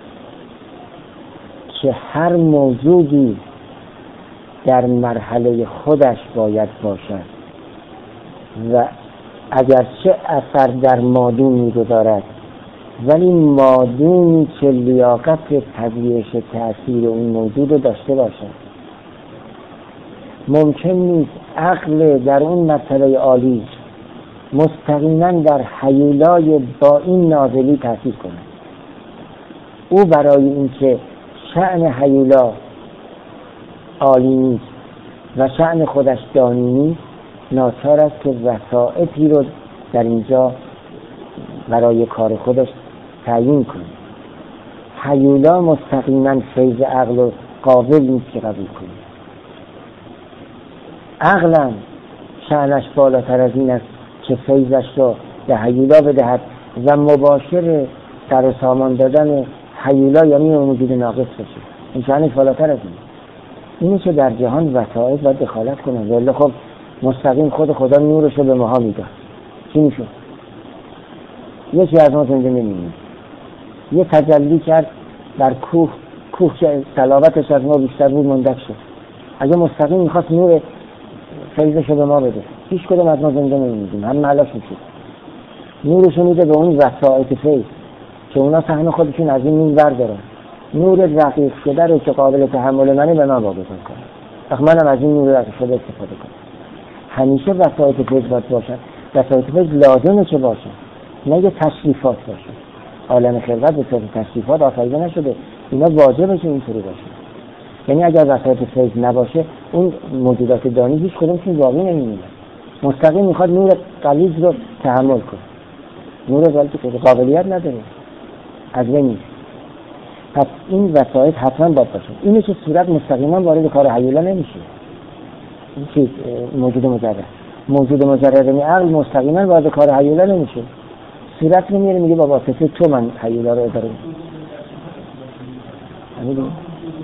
A: که هر موجودی در مرحله خودش باید باشد و اگرچه اثر در مادون می‌گذارد، ولی مادونی که لیاقت پذیرش تأثیر اون موجود رو داشته باشد. ممکن نیست عقل در اون مرحله عالی مستقیما در هیولای با این نازلی تأثیر کنه. او برای اینکه شأن هیولا عالی نیست و شأن خودش دانی نیست، ناچار است که وسائطی رو در اینجا برای کار خودش تعیین کنه. هیولا مستقیما فیض عقل و قابل نیست که قبول کنه. عقلا شأنش بالاتر از این است که فیضش رو به هیولا بدهد و مباشر سر سامان دادن هیولا یعنی موجود ناقص بشه. این شأنش بالاتر از این. اینی که در جهان وسائط باید دخالت کنن، ولی خب مستقیم خود خدا نورش رو به ماها میداد. چی میشد؟ یکی از ما زنده نمیمونه. یه تجلی کرد در کوه، کوه که صلابتش از ما بیشتر بود مندک شد. اگه مستقیم میخواست نور فیضش رو به ما بده، هیچ کدوم از ما زنده نمیمونیم، هم ملاش میشد. نورش رو میده به اون وسائط فیض که اونا سهم خودشون از این نور بردارن. نور رقیق شده رو که قابل تحمل منه به من واگذار کنه، وقت منم از این نور رقیق شده استفاده کنم. همیشه وسائط فیض باید باشن. وسائط فیض لازمه که باشن، نه یه تشریفات باشن. عالم خلقت به صورت تشریفات آفریده نشده، اینا واجبه که اینطوری باشه. یعنی اگر وسائط فیض نباشه اون موجودات دانی هیچ کدومشون باقی نمیمونه. مستقیم میخواد نور غلیظ رو تحمل کنه، نور غلیظ که قابلیت نداره، از بین نیست. پس این وسائط حتما باید باشه. اینه که صورت مستقیما وارد کار هیولا نمیشه. این چیز موجود مجرد موجود مجرد یعنی عقل مستقیما وارد کار هیولا نمیشه. صورت رو میاره میگه با واسطه تو من هیولا رو اداره میکنم.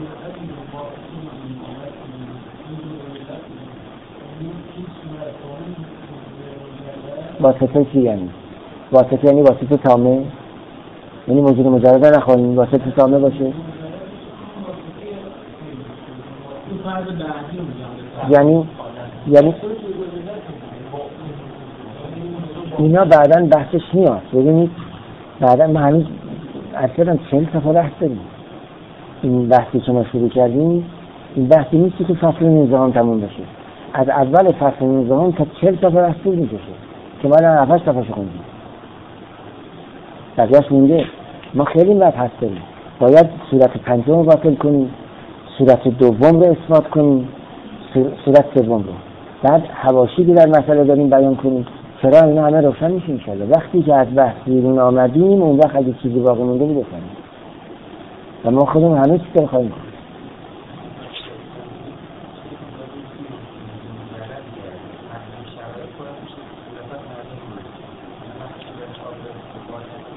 A: واسطه چی یعنی؟ واسطه یعنی واسطه تامه؟ یعنی موجود مجرد نخواهیم واسطه تامه باشه؟ یعنی یعنی اینا بعداً بحثش میاد. ببینید بعداً ما هنوز اصلا چند صفحه بحث داریم. این بحثی که ما شروع کردیم این بحثی نیستی که فصل نوزدهم تموم بشه. از اول فصل نوزدهم تا چهل صفحه بحث طول میکشه که ما الان هفتش صفحه خوندیم. بقیه‌اش مونده. ما خیلی مبحث داریم. باید صورت پنجم رو باطل کنیم، صورت دوم رو اثبات کنیم، صورت سوم رو. بعد حواشی که در مسئله داریم بیان کنیم. چرا اینا همه روشن میشه ان شاءالله. وقتی که از بحث بیرون آمدیم اون وقت اگه چیزی باقی مونده بود بفهمیم. و ما خودمون همه چیز رو خواهیم کنیم.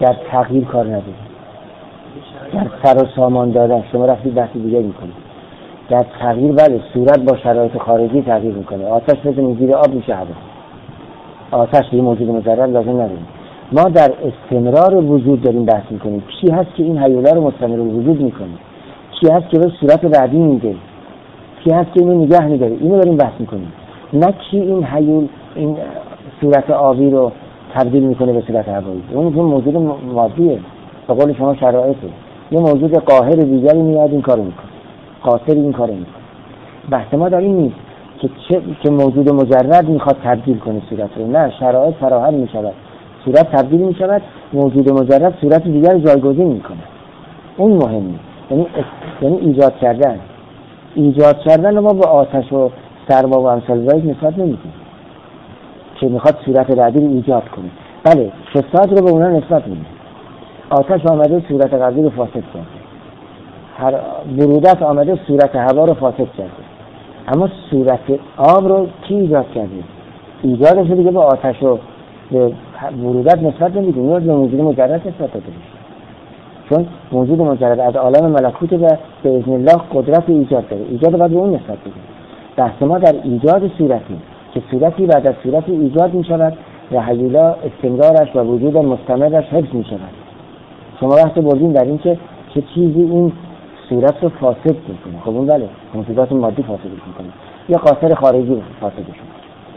A: در تغییر کار نداره، در سر و سامان دادن. شما رفتید بحث دیگه میکنید در تغییر. بله صورت با شرایط خارجی تغییر میکنه. آتش مثل زیر آب میشه هوا. آتش یه موجود مجرد لازم نداریم. ما در استمرار وجود داریم بحث میکنیم. کی هست که این هیولا رو مستمر وجود میکنه؟ کی هست که به صورت بعدی میده؟ کی هست که اینو نگه میداره؟ اینو داریم بحث میکنیم. نه کی این هیول این صورت آبی رو تبدیل میکنه به صورت هوایی. اون یه موجود مادیه، به قول شما شرایطه. یه موجود قاهر دیگری میاد این کارو میکنه، قاصر این کارو میکنه. بحث ما در این نیست که چه که موجود مجرد میخواد تبدیل کنه صورت رو. نه، شرایط فراهم میشود، صورت تبدیل میشود، موجود مجرد صورت دیگر جایگزین میکنه. اون مهمه. یعنی یعنی ایجاد کردن. ایجاد کردن ما به آتش و سرما و امثال ذالک نسبت نمیدیم که میخواد صورت بعدی رو ایجاد کنه. بله فساد رو به اونها نسبت میدیم. آتش آمده صورت قبلی رو فاسد کرده، هر برودت آمده صورت هوا رو فاسد کرده، اما صورت آب رو کی ایجاد کرده؟ ایجادش رو دیگه به آتش و به برودت نسبت نمیدیم، یا به موجود مجرد نسبت داده بشه. چون موجود مجرد از عالم ملکوت و به اذن الله قدرت ایجاد داره، ایجاد باید به اون نسبت بدیم. بحث ما در ایجاد صورتی که صورتی بعد از صورتی ایجاد می شود و هیولا استمرارش و وجود مستمرش حفظ می شود. شما وقت بردین در این که چه چیزی این صورت رو فاسد میکنه. خب اون بله موجودات مادی فاسد میکنه یا قاصر خارجی رو فاسد میکنه.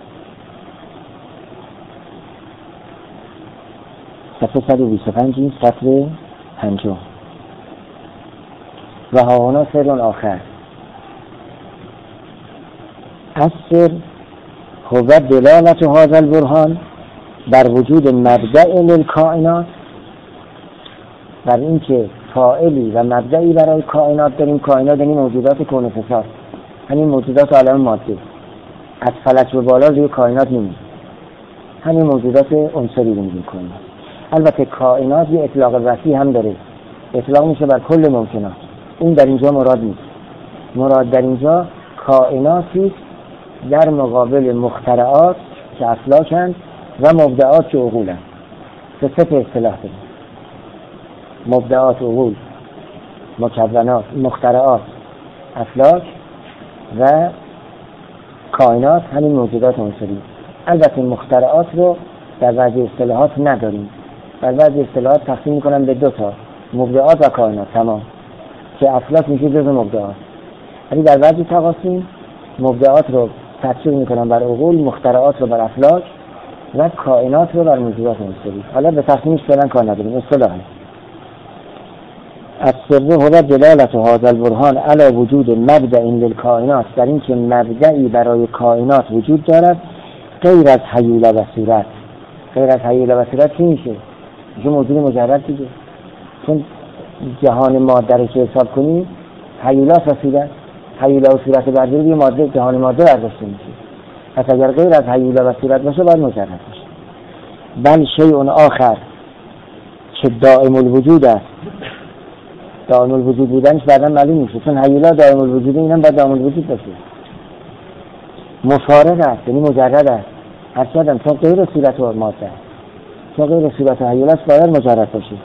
A: صفحه صد و بیست و پنج این سطر پنجم. و هاونا سرون آخر اثر هو دلالت هذا البرهان بر وجود مبدأ للکائنات، بر این که فاعلی و مبدئی برای کائنات داریم. کائنات یعنی موجودات کون و فساد، همین موجودات عالم ماده. از فلک به بالا روی کائنات نمیشه، همین موجودات عنصری رو میگیم کائنات. البته کائنات یه اطلاق وسیع هم داره، اطلاق میشه بر کل ممکنات. اون در اینجا مراد نیست. مراد در اینجا کائناتی در مقابل مخترعات که افلاکند و مبدعات که عقولند. سه سه اصطلاح داریم: مبدعات عقول، مکونات مخترعات افلاک و کائنات همین موجودات عنصری. البته مخترعات رو در بعضی اصطلاحات نداریم، در بعضی اصطلاحات تقسیم میکنن به دو تا: مبدعات و کائنات. تمام که افلاک میشه جزء مبدعات. ولی در بعضی تقاسیم مبدعات رو تقسیم میکنن بر عقول، مخترعات رو بر افلاک و کائنات رو بر موجودات عنصری. حالا به تقسیمش فعلا کار نداریم، اصطلاحی. السر هو دلالت هذا البرهان علی وجود مبدأ للکائنات، در این که مبدئی برای کائنات وجود دارد غیر از هیولا و صورت. غیر از هیولا و صورت چی میشه؟ میشه موجود مجرد دیگه. چون جهان ماده رو که حساب کنیم هیولا و صورت، هیولا و صورت برداری روی ماده جهان ماده برداشته میشه. پس اگر غیر از هیولا و صورت باشه باید مجرد باشه. بل شیء آخر که دائم الوجود است. دائم الوجود بودنش بعدا معلوم میشه، چون هیولا دائم الوجود، اینم باید دائم الوجود باشه. مفارق است یعنی مجرد است. هر چقدر چون غیر صورت و ماده است، چون غیر صورت و هیولا است باید مجرد باشه.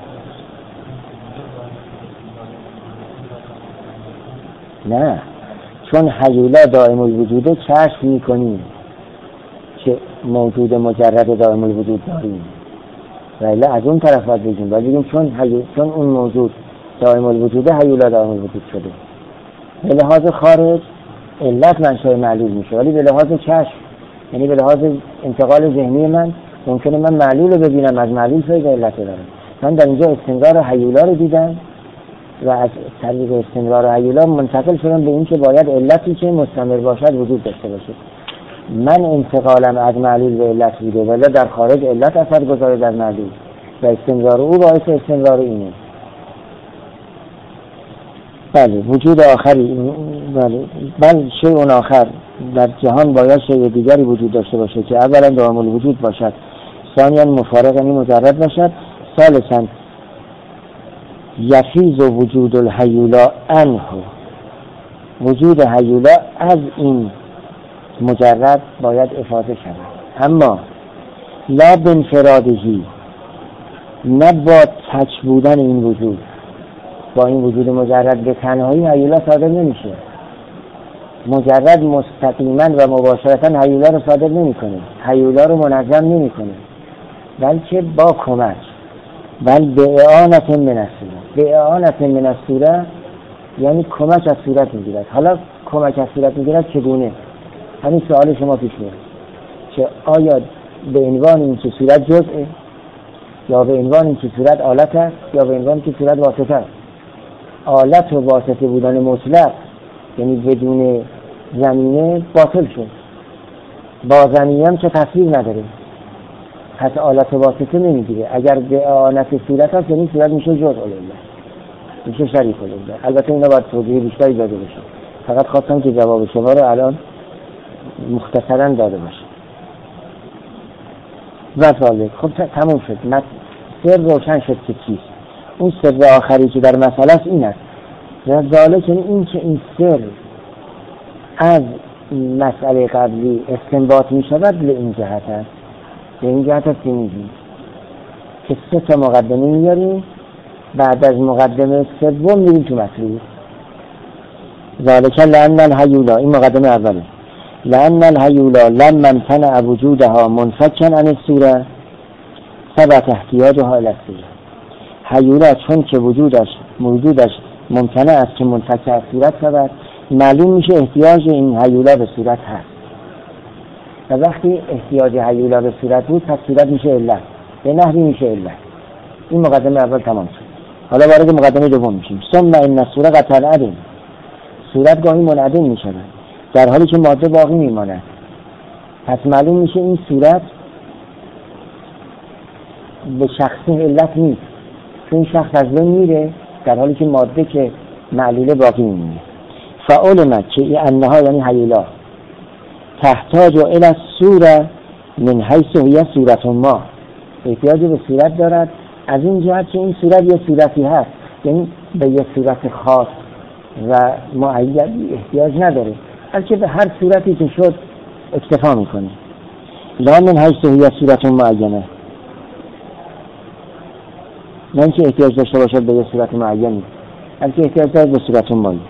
A: نه، چون هیولا دائم الوجوده کشف میکنیم که موجود مجرد دائم الوجود داریم، ولی از اون طرف باید بگیم باید بگیم چون هیولا، چون اون موجود دائم الوجوده هیولا دائم الوجود شده. به لحاظ خارج علت منشأ معلول میشه، ولی به لحاظ کشف یعنی به لحاظ انتقال ذهنی من ممکنه من معلول رو ببینم، از معلول فیض علت دارم. من در اینجا استمرار هیولا رو دیدم و از طریق استمرار هیولا منتقل شدم به این که باید علتی که مستمر باشد وجود داشته باشه. من انتقالم از معلول به علت بوده، ولی در خارج علت اثر گذاره در معلول و استمرار او باعث استمرار اینه. بله وجود آخری، بله بل شیء آخر، در جهان باید شیء دیگری وجود داشته باشه که اولا دائم الوجود باشد، ثانیا مفارق یعنی مجرد باشد، ثالثا یفیض وجود الهیولا عنه، وجود هیولا از این مجرد باید افاضه شود، اما لا بانفرادهی، نه با تک بودن این وجود، با این وجود مجرد به تنهایی هیولا صادر نمیشه. مجرد مستقیما و مباشرتا هیولا رو صادر نمیکنه، هیولا رو منظم نمیکنه، بلکه با کمک، بل به اعانت من الصورت. به اعانت من الصورت یعنی کمک از صورت میگیرد. حالا کمک از صورت میگیرد چگونه؟ همین سوال شما پیش میاد که آیا به عنوان اینکه صورت جزئه، یا به عنوان اینکه صورت آلت است، یا به عنوان اینکه صورت واسطه است. آلت و واسطه بودن مطلق یعنی بدون زمینه باطل شد. با زمینه هم که تصویر نداره، پس آلت و واسطه نمیگیره. اگر به اعانت صورت هست یعنی صورت میشه جزء الله، میشه شریک الله. البته اینا باید توضیح بیشتری داده بشه، فقط خواستم که جواب شما رو الان مختصرا داده باشه. و ذالک، خب تموم شد، سر روشن شد که چیست. اون سر آخری که در مسئله است این است. و ذالک یعنی این که این سر از مسئله قبلی استنباط می شود به این جهت است. به این جهت است که میگیم که سه تا مقدمه میاریم، بعد از مقدمه سوم میریم تو مطلوب. ذالک لأن الهیولا، این مقدمه اوله، لأن الهیولا لما امتنع وجودها منفکا عن الصورة ثبت احتیاجها الی الصورة. هیولا چون که وجودش موجودش ممتنع است که منفک از صورت شود، معلوم میشه احتیاج این هیولا به صورت هست. و وقتی احتیاج هیولا به صورت بود، پس صورت میشه علت، به نحوی میشه علت. این مقدمه اول تمام شد. حالا وارد مقدمه دوم میشیم. ثم ان الصورة قد تنعدم، صورت گاهی منعدم میشود در حالی که ماده باقی میماند. پس معلوم میشه این صورت به شخص علت نیست، چون شخص از بین میره در حالی که ماده که معلوله باقی میمونه. فعلمت که انها یعنی هیولا تحتاج الی الصورة من حیث هی صورت ما، احتیاج به صورت دارد از این جهت که این صورت یه صورتی هست، یعنی به یه صورت خاص و معینی احتیاج نداره، بلکه به هر صورتی که شد اکتفا میکنه. لا من حیث هی صورت معینه، نه اینکه احتیاج داشته باشد به یه صورت معینی، بلکه احتیاج دارد به صورت معین.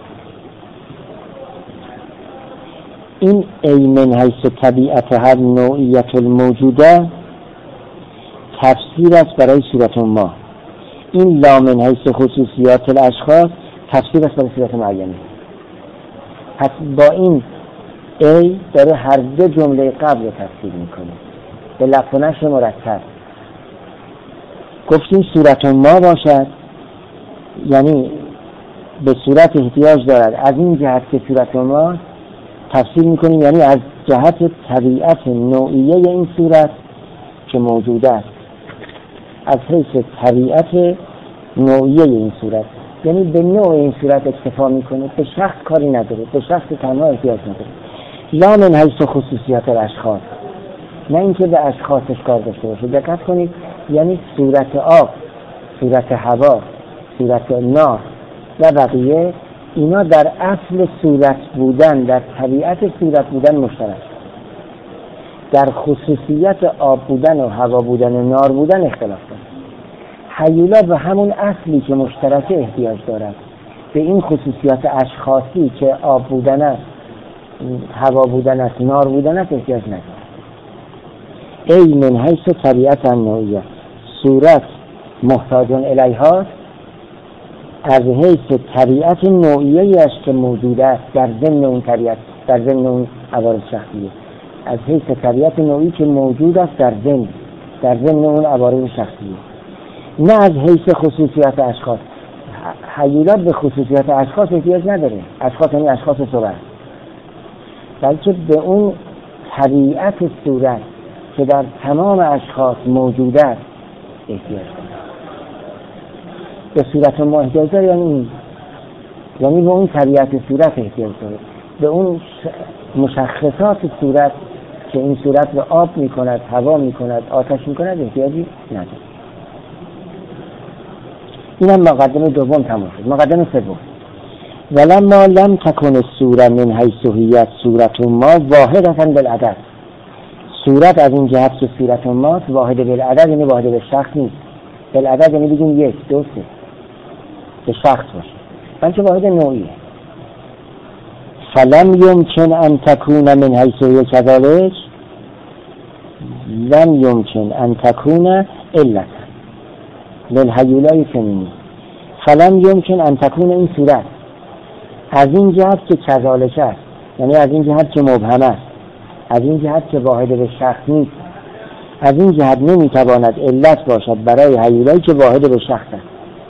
A: این ای من حیث طبیعت هر نوعیت الموجوده تفسیر است برای صورت ما. این لا من حیث خصوصیات الاشخاص تفسیر است برای صورت معینه. پس با این ای داره هر دو جمله قبل رو تفسیر میکنه به لفظ و نشر مرتب. گفتیم صورت ما باشد یعنی به صورت احتیاج دارد، از این جهت که صورت ما تفسیر میکنیم یعنی از جهت طبیعت نوعیه این صورت که موجود است، از حیث طبیعت نوعیه این صورت، یعنی به نوع این صورت اکتفا میکنه، به شخص کاری نداره، به شخص تنها احتیاج نداره. لا من حیث خصوصیات الاشخاص، نه اینکه به اشخاصش کار داشته باشه. دقت کنید، یعنی صورت آب، صورت هوا، صورت نار و بقیه، اینا در اصل صورت بودن، در طبیعت صورت بودن مشترک، در خصوصیت آب بودن و هوا بودن و نار بودن اختلاف دارند. هیولا به همون اصلی که مشترک احتیاج دارد، به این خصوصیات اشخاصی که آب بودن است، هوا بودن است، نار بودن است احتیاج ندارد. ای من حیث طبیعت النوعیه، صورت محتاج الیها از حیث طبیعت نوعیه است که موجود است در ضمن اون طبیعت، در ضمن اون عوارض شخصیه، از حیث طبیعت نوعی که موجود است در ضمن در ضمن اون عوارض شخصیه، نه از حیث خصوصیات اشخاص. هیولا به خصوصیات اشخاص احتیاج نداره، اشخاص یعنی اشخاص صورت، بلکه به اون طبیعت صورت که در تمام اشخاص موجود است احتیاج داره. به صورت ما احتیاج داره یعنی این، یعنی به اون طبیعت صورت احتیاج داره، به اون مشخصات صورت که این صورت رو آب میکند، هوا میکند، آتش میکند احتیاجی نداره. این هم مقدمه دوم تمام شد. مقدمه سوم، ولما لم تکن الصورة من حیث هی صورت ما واحدة بالعدد، صورت از این جهت که صورت ماست واحد بالعدد یعنی واحد به شخص نیست، بالعدد یعنی بگیم یک دو سه به شخص باشه، بلکه واحد نوعیه. فلم یمکن ان تکون من حیث هی کذالک لم یمکن ان تکون علتا للهیولای فمینی. فلم یمکن ان تکون این صورت از این جهت که کذالک است، یعنی از این جهت که مبهم است، از این جهت که واحد به شخص نیست، از این جهت نمیتواند علت باشد برای هیولایی که واحد به شخص است.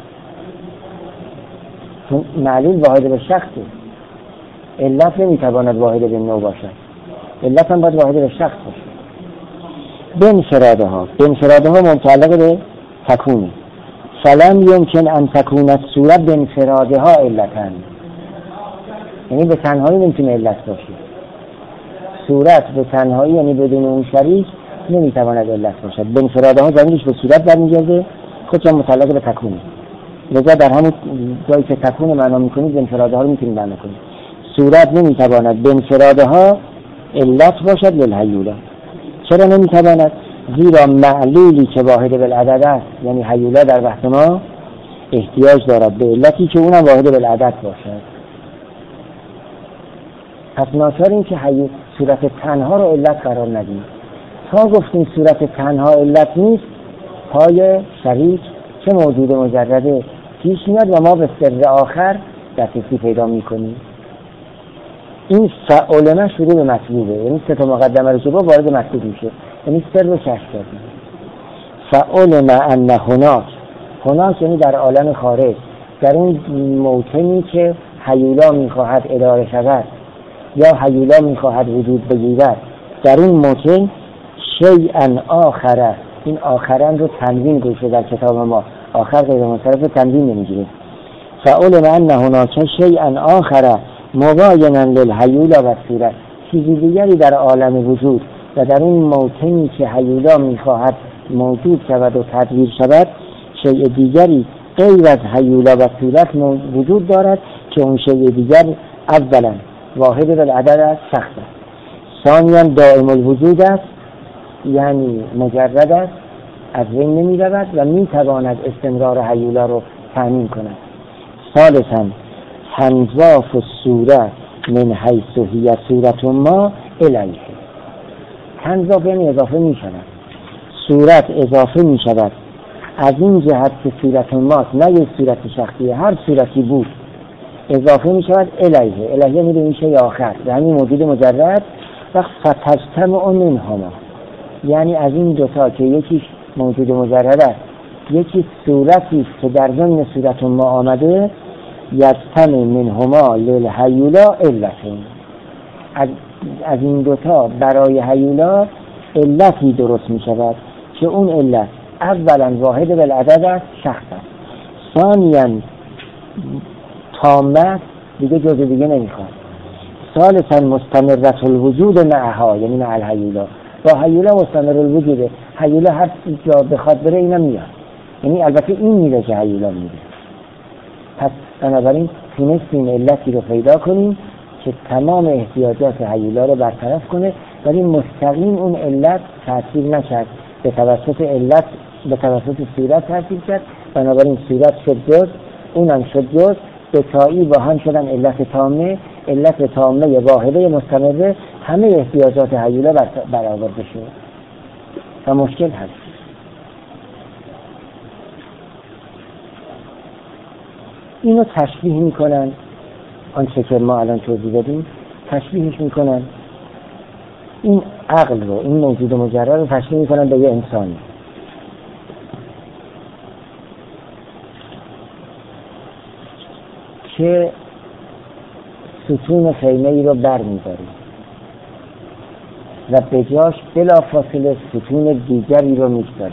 A: چون معلول واحد به شخصه، علت نمیتواند واحد به نوع باشد، علت هم باید واحد به شخص باشه. به انفراده ها، به انفراده ها متعلق به تکونی. فلم یمکن ان تکون الصورت به انفراده ها علتن، یعنی به تنهایی نمیتونه علت باشه. صورت به تنهایی یعنی بدون اون شریک نمیتواند علت باشد. به انفراده ها زمینش به صورت برمیگرده، خودش متعلق به تکونی. لذا در همون جایی که تکون معنا میکنید به انفراده ها رو میتونید معنا کنید. صورت نمیتواند به انفراده ها علت باشد للهیولا. چرا نمیتواند؟ زیرا معلولی که واحد بالعدد است، یعنی هیولا در بحث ما احتیاج دارد به علتی که اونم واحد بالعدد باشد. پس ناچار این که هیولا صورت تنها رو علت قرار ندیم. تا گفتیم صورت تنها علت نیست، پای شریک که موجود مجرده پیش میاد و ما به سر آخر دسترسی پیدا میکنیم. این فعالمه شروع به مطلوبه، یعنی سه تا مقدمه رو که با وارد مطلوب میشه، یعنی سر رو کشف کردیم. فعالمه ان هناک، هناک یعنی در عالم خارج، در اون موطنی که هیولا میخواهد اداره شود یا هیولا میخواهد وجود بگیرد، در اون موطن شیئا آخره، این آخرن رو تنوین گوشه در کتاب ما، آخر غیر منصرف تنوین نمیگیره. فعالمه ان هناک شیئا آخره مباینا للهیولا و صورت، چیزی دیگری در عالم وجود و در اون موطنی که هیولا میخواهد موجود شود و تدبیر شود، شیء دیگری غیر از هیولا و صورت وجود دارد که اون شیء دیگر اولا واحد بالعدد است، شخص است. ثانیا دائم الوجود است، یعنی مجرد است، از بین نمی رود و می تواند استمرار هیولا رو تامین کند. ثالثا تنظاف الصورت من حیث هی صورت ما الیه. تنظاف یعنی اضافه می شود، صورت اضافه می شود از این جهت که صورت ماست، نه یک صورت شخصی، هر صورتی بود اضافه می شود الیه. الیه یعنی به این شی آخر، به همین موجود مجرد. و فتجتمع منهما، یعنی از این دوتا که یکیش موجود مجرد است، یکی صورتی که در ضمن صورت ما آمده، یجتمع منهما للهیولا علتین، از, از این دوتا برای هیولا علتی درست می شود که اون علت اولا واحد بالعدد است، شخص است. ثانیا تامه، دیگه جز دیگه نمیخواد. ثالثا مستمرة الوجود معها، یعنی مع الهیولا، با هیولا مستمر الوجوده. هیولا هر جا بخواد بره اینا میاد، یعنی البته این میره که هیولا میره. پس بنابراین تونستیم علتی رو پیدا کنیم که تمام احتیاجات هیولا رو برطرف کنه، ولی مستقیم اون علت تأثیر نکرد، به توسط علت به توسط صورت تأثیر کرد. بنابراین صورت شد جز، اونم شد جز، به تایی با هم شدن علت تامه. علت تامه واحده مستمره، همه احتیاجات هیولا برآورده شد و مشکل هست. اینو تشبیه میکنن، آنچه که ما الان توضیح دادیم تشبیهش میکنن، این عقل رو، این موجود مجرد رو تشبیه میکنن به یه انسانی که ستون خیمه ای رو بر می‌داره و به جاش بلا فاصله ستون دیگری رو می‌گذاره،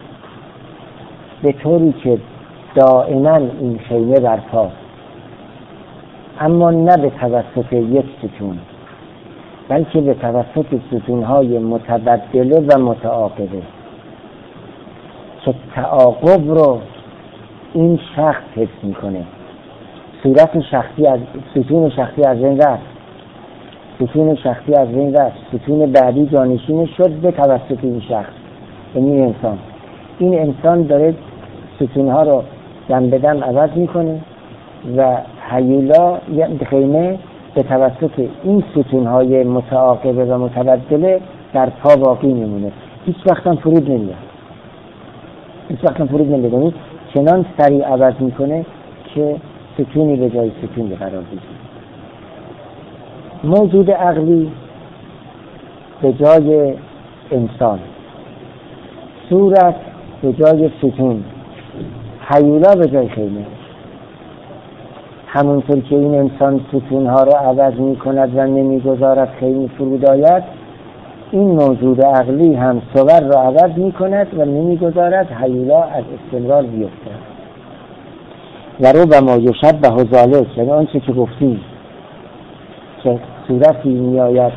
A: به طوری که دائما این خیمه برپاست، اما نه به توسط یک ستون، بلکه به توسط ستون‌های متبدله و متعاقبه که تعاقب رو این شخص حفظ می‌کنه. صورت شخصی از ستون شخصی از بین رفت، ستون شخصی از بین رفت، ستون بعدی جانشین شد به توسط این شخص، یعنی انسان. این انسان داره ستونها رو دم به دم عوض میکنه و هیولا یا خیمه به توسط این ستونهای متعاقبه و متبدله در پا باقی میمونه، هیچ وقت هم فرود نمیاد، هیچ وقت هم فرود نمیاد، یعنی چنان سریع عوض میکنه که ستونی به جای ستونی قرار بگیره. موجود عقلی به جای انسان، صورت به جای ستون، هیولا به جای خیمه. همونطور که این انسان ستونها رو عوض می کند و نمی گذارد خیمه فرود آید، این موجود عقلی هم صور رو عوض می کند و نمی گذارد هیولا از استمرار بیفته. و رو به ما یشبه و ذالک، یعنی آنچه که گفتیم که صورتی می آید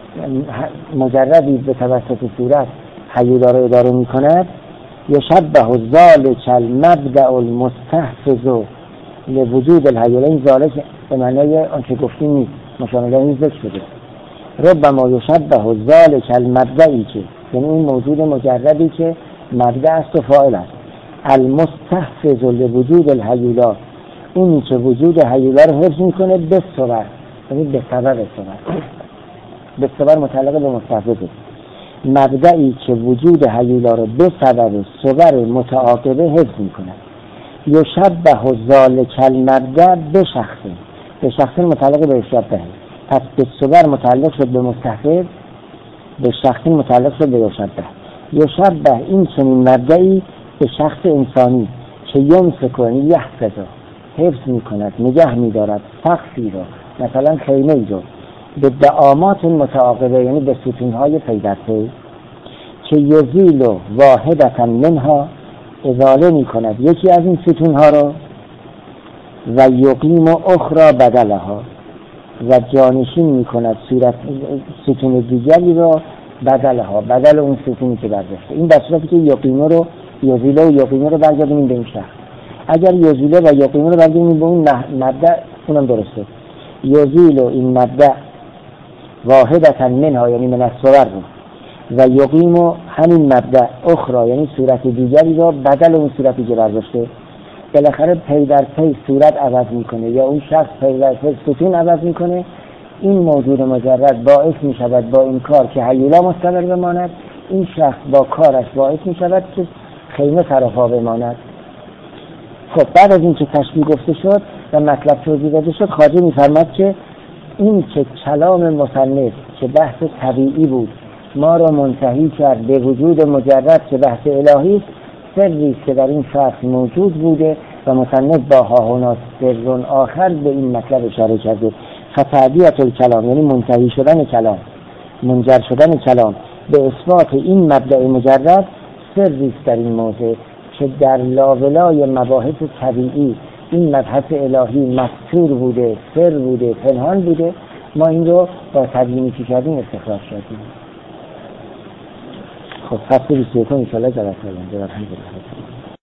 A: مجردی به توسط صورت هیولا رو اداره می کند، یشبه و ذالک المبدأ المستحفظ لوجود الهیولا. این ذالک به معنای آنچه گفتیم نیست، مشامله این ذکر شده. ربما یشبه و ذالک المبدئی، که یعنی این موجود مجردی که مبدأ است و فاعل است، المستحفظ لوجود الهیولا، اونی که وجود هیولا رو حفظ میکنه به صور، یعنی به سبب صور، به صور متعلق به مستحفظه، مبدئی که وجود هیولا رو به سبب صور متعاقبه حفظ میکنه. یشبه و ذالک المبدأ به شخصه، به شخص متعلق به یشبه، پس به صور متعلق شد به مستحفظ، به شخص متعلق شد به یشبه. یشبه این چنین مبدئی به شخص انسانی که یمسک و یحفظ، حفظ میکند، نگه میدارد سقفی رو، مثلا خیمه ای رو، به دعامات متعاقبه، یعنی به ستونهای پی در پی، که یزیل واحدتا منها، ازاله میکند یکی از این ستونها رو، و یقیم اخرى بدلها، و جانشین میکند صورت ستون دیگری رو، بدلها، بدل اون ستونی که برداشته. این در صورتی که یقیمه رو، یزیله و یقیمه رو برگردونیم به این شخص. اگر یزیله و یقیمه رو برگردونیم به اون مبدأ، اونم درسته. یزیل و این مبدأ واحدتا منها، یعنی من الصور رو، و یقیم و همین مبدأ اخرى، یعنی صورت دیگری رو بدل اون صورتی که برداشته. بالاخره پی در پی صورت عوض میکنه یا اون شخص پی در پی ستون عوض میکنه. این موجود مجرد باعث میشود با این کار که هیولا مستمر بماند، این شخص با کارش باعث میشود که خیمه سراپا بماند. خب بعد از این که تشبیه گفته شد و مطلب توضیح داده شد، خواجه میفرماد که این که کلام مصنف که بحث طبیعی بود ما را منتهی کرد به وجود مجرد که بحث الهی است، سری که در این فصل موجود بوده و مصنف با ها هنا سر آخر به این مطلب اشاره کرده. فتعدیت الکلام، یعنی منتهی شدن کلام، منجر شدن کلام به اثبات این مبدأ مجرد، سری در این موضوع که در لاولای مباحث طبیعی این مبحث الهی مستور بوده، سر بوده، پنهان بوده، ما این رو با تبیینی که کردیم استخراج کردیم. خب فصل بیست و یک انشاءالله جلسه آینده. الحمدلله.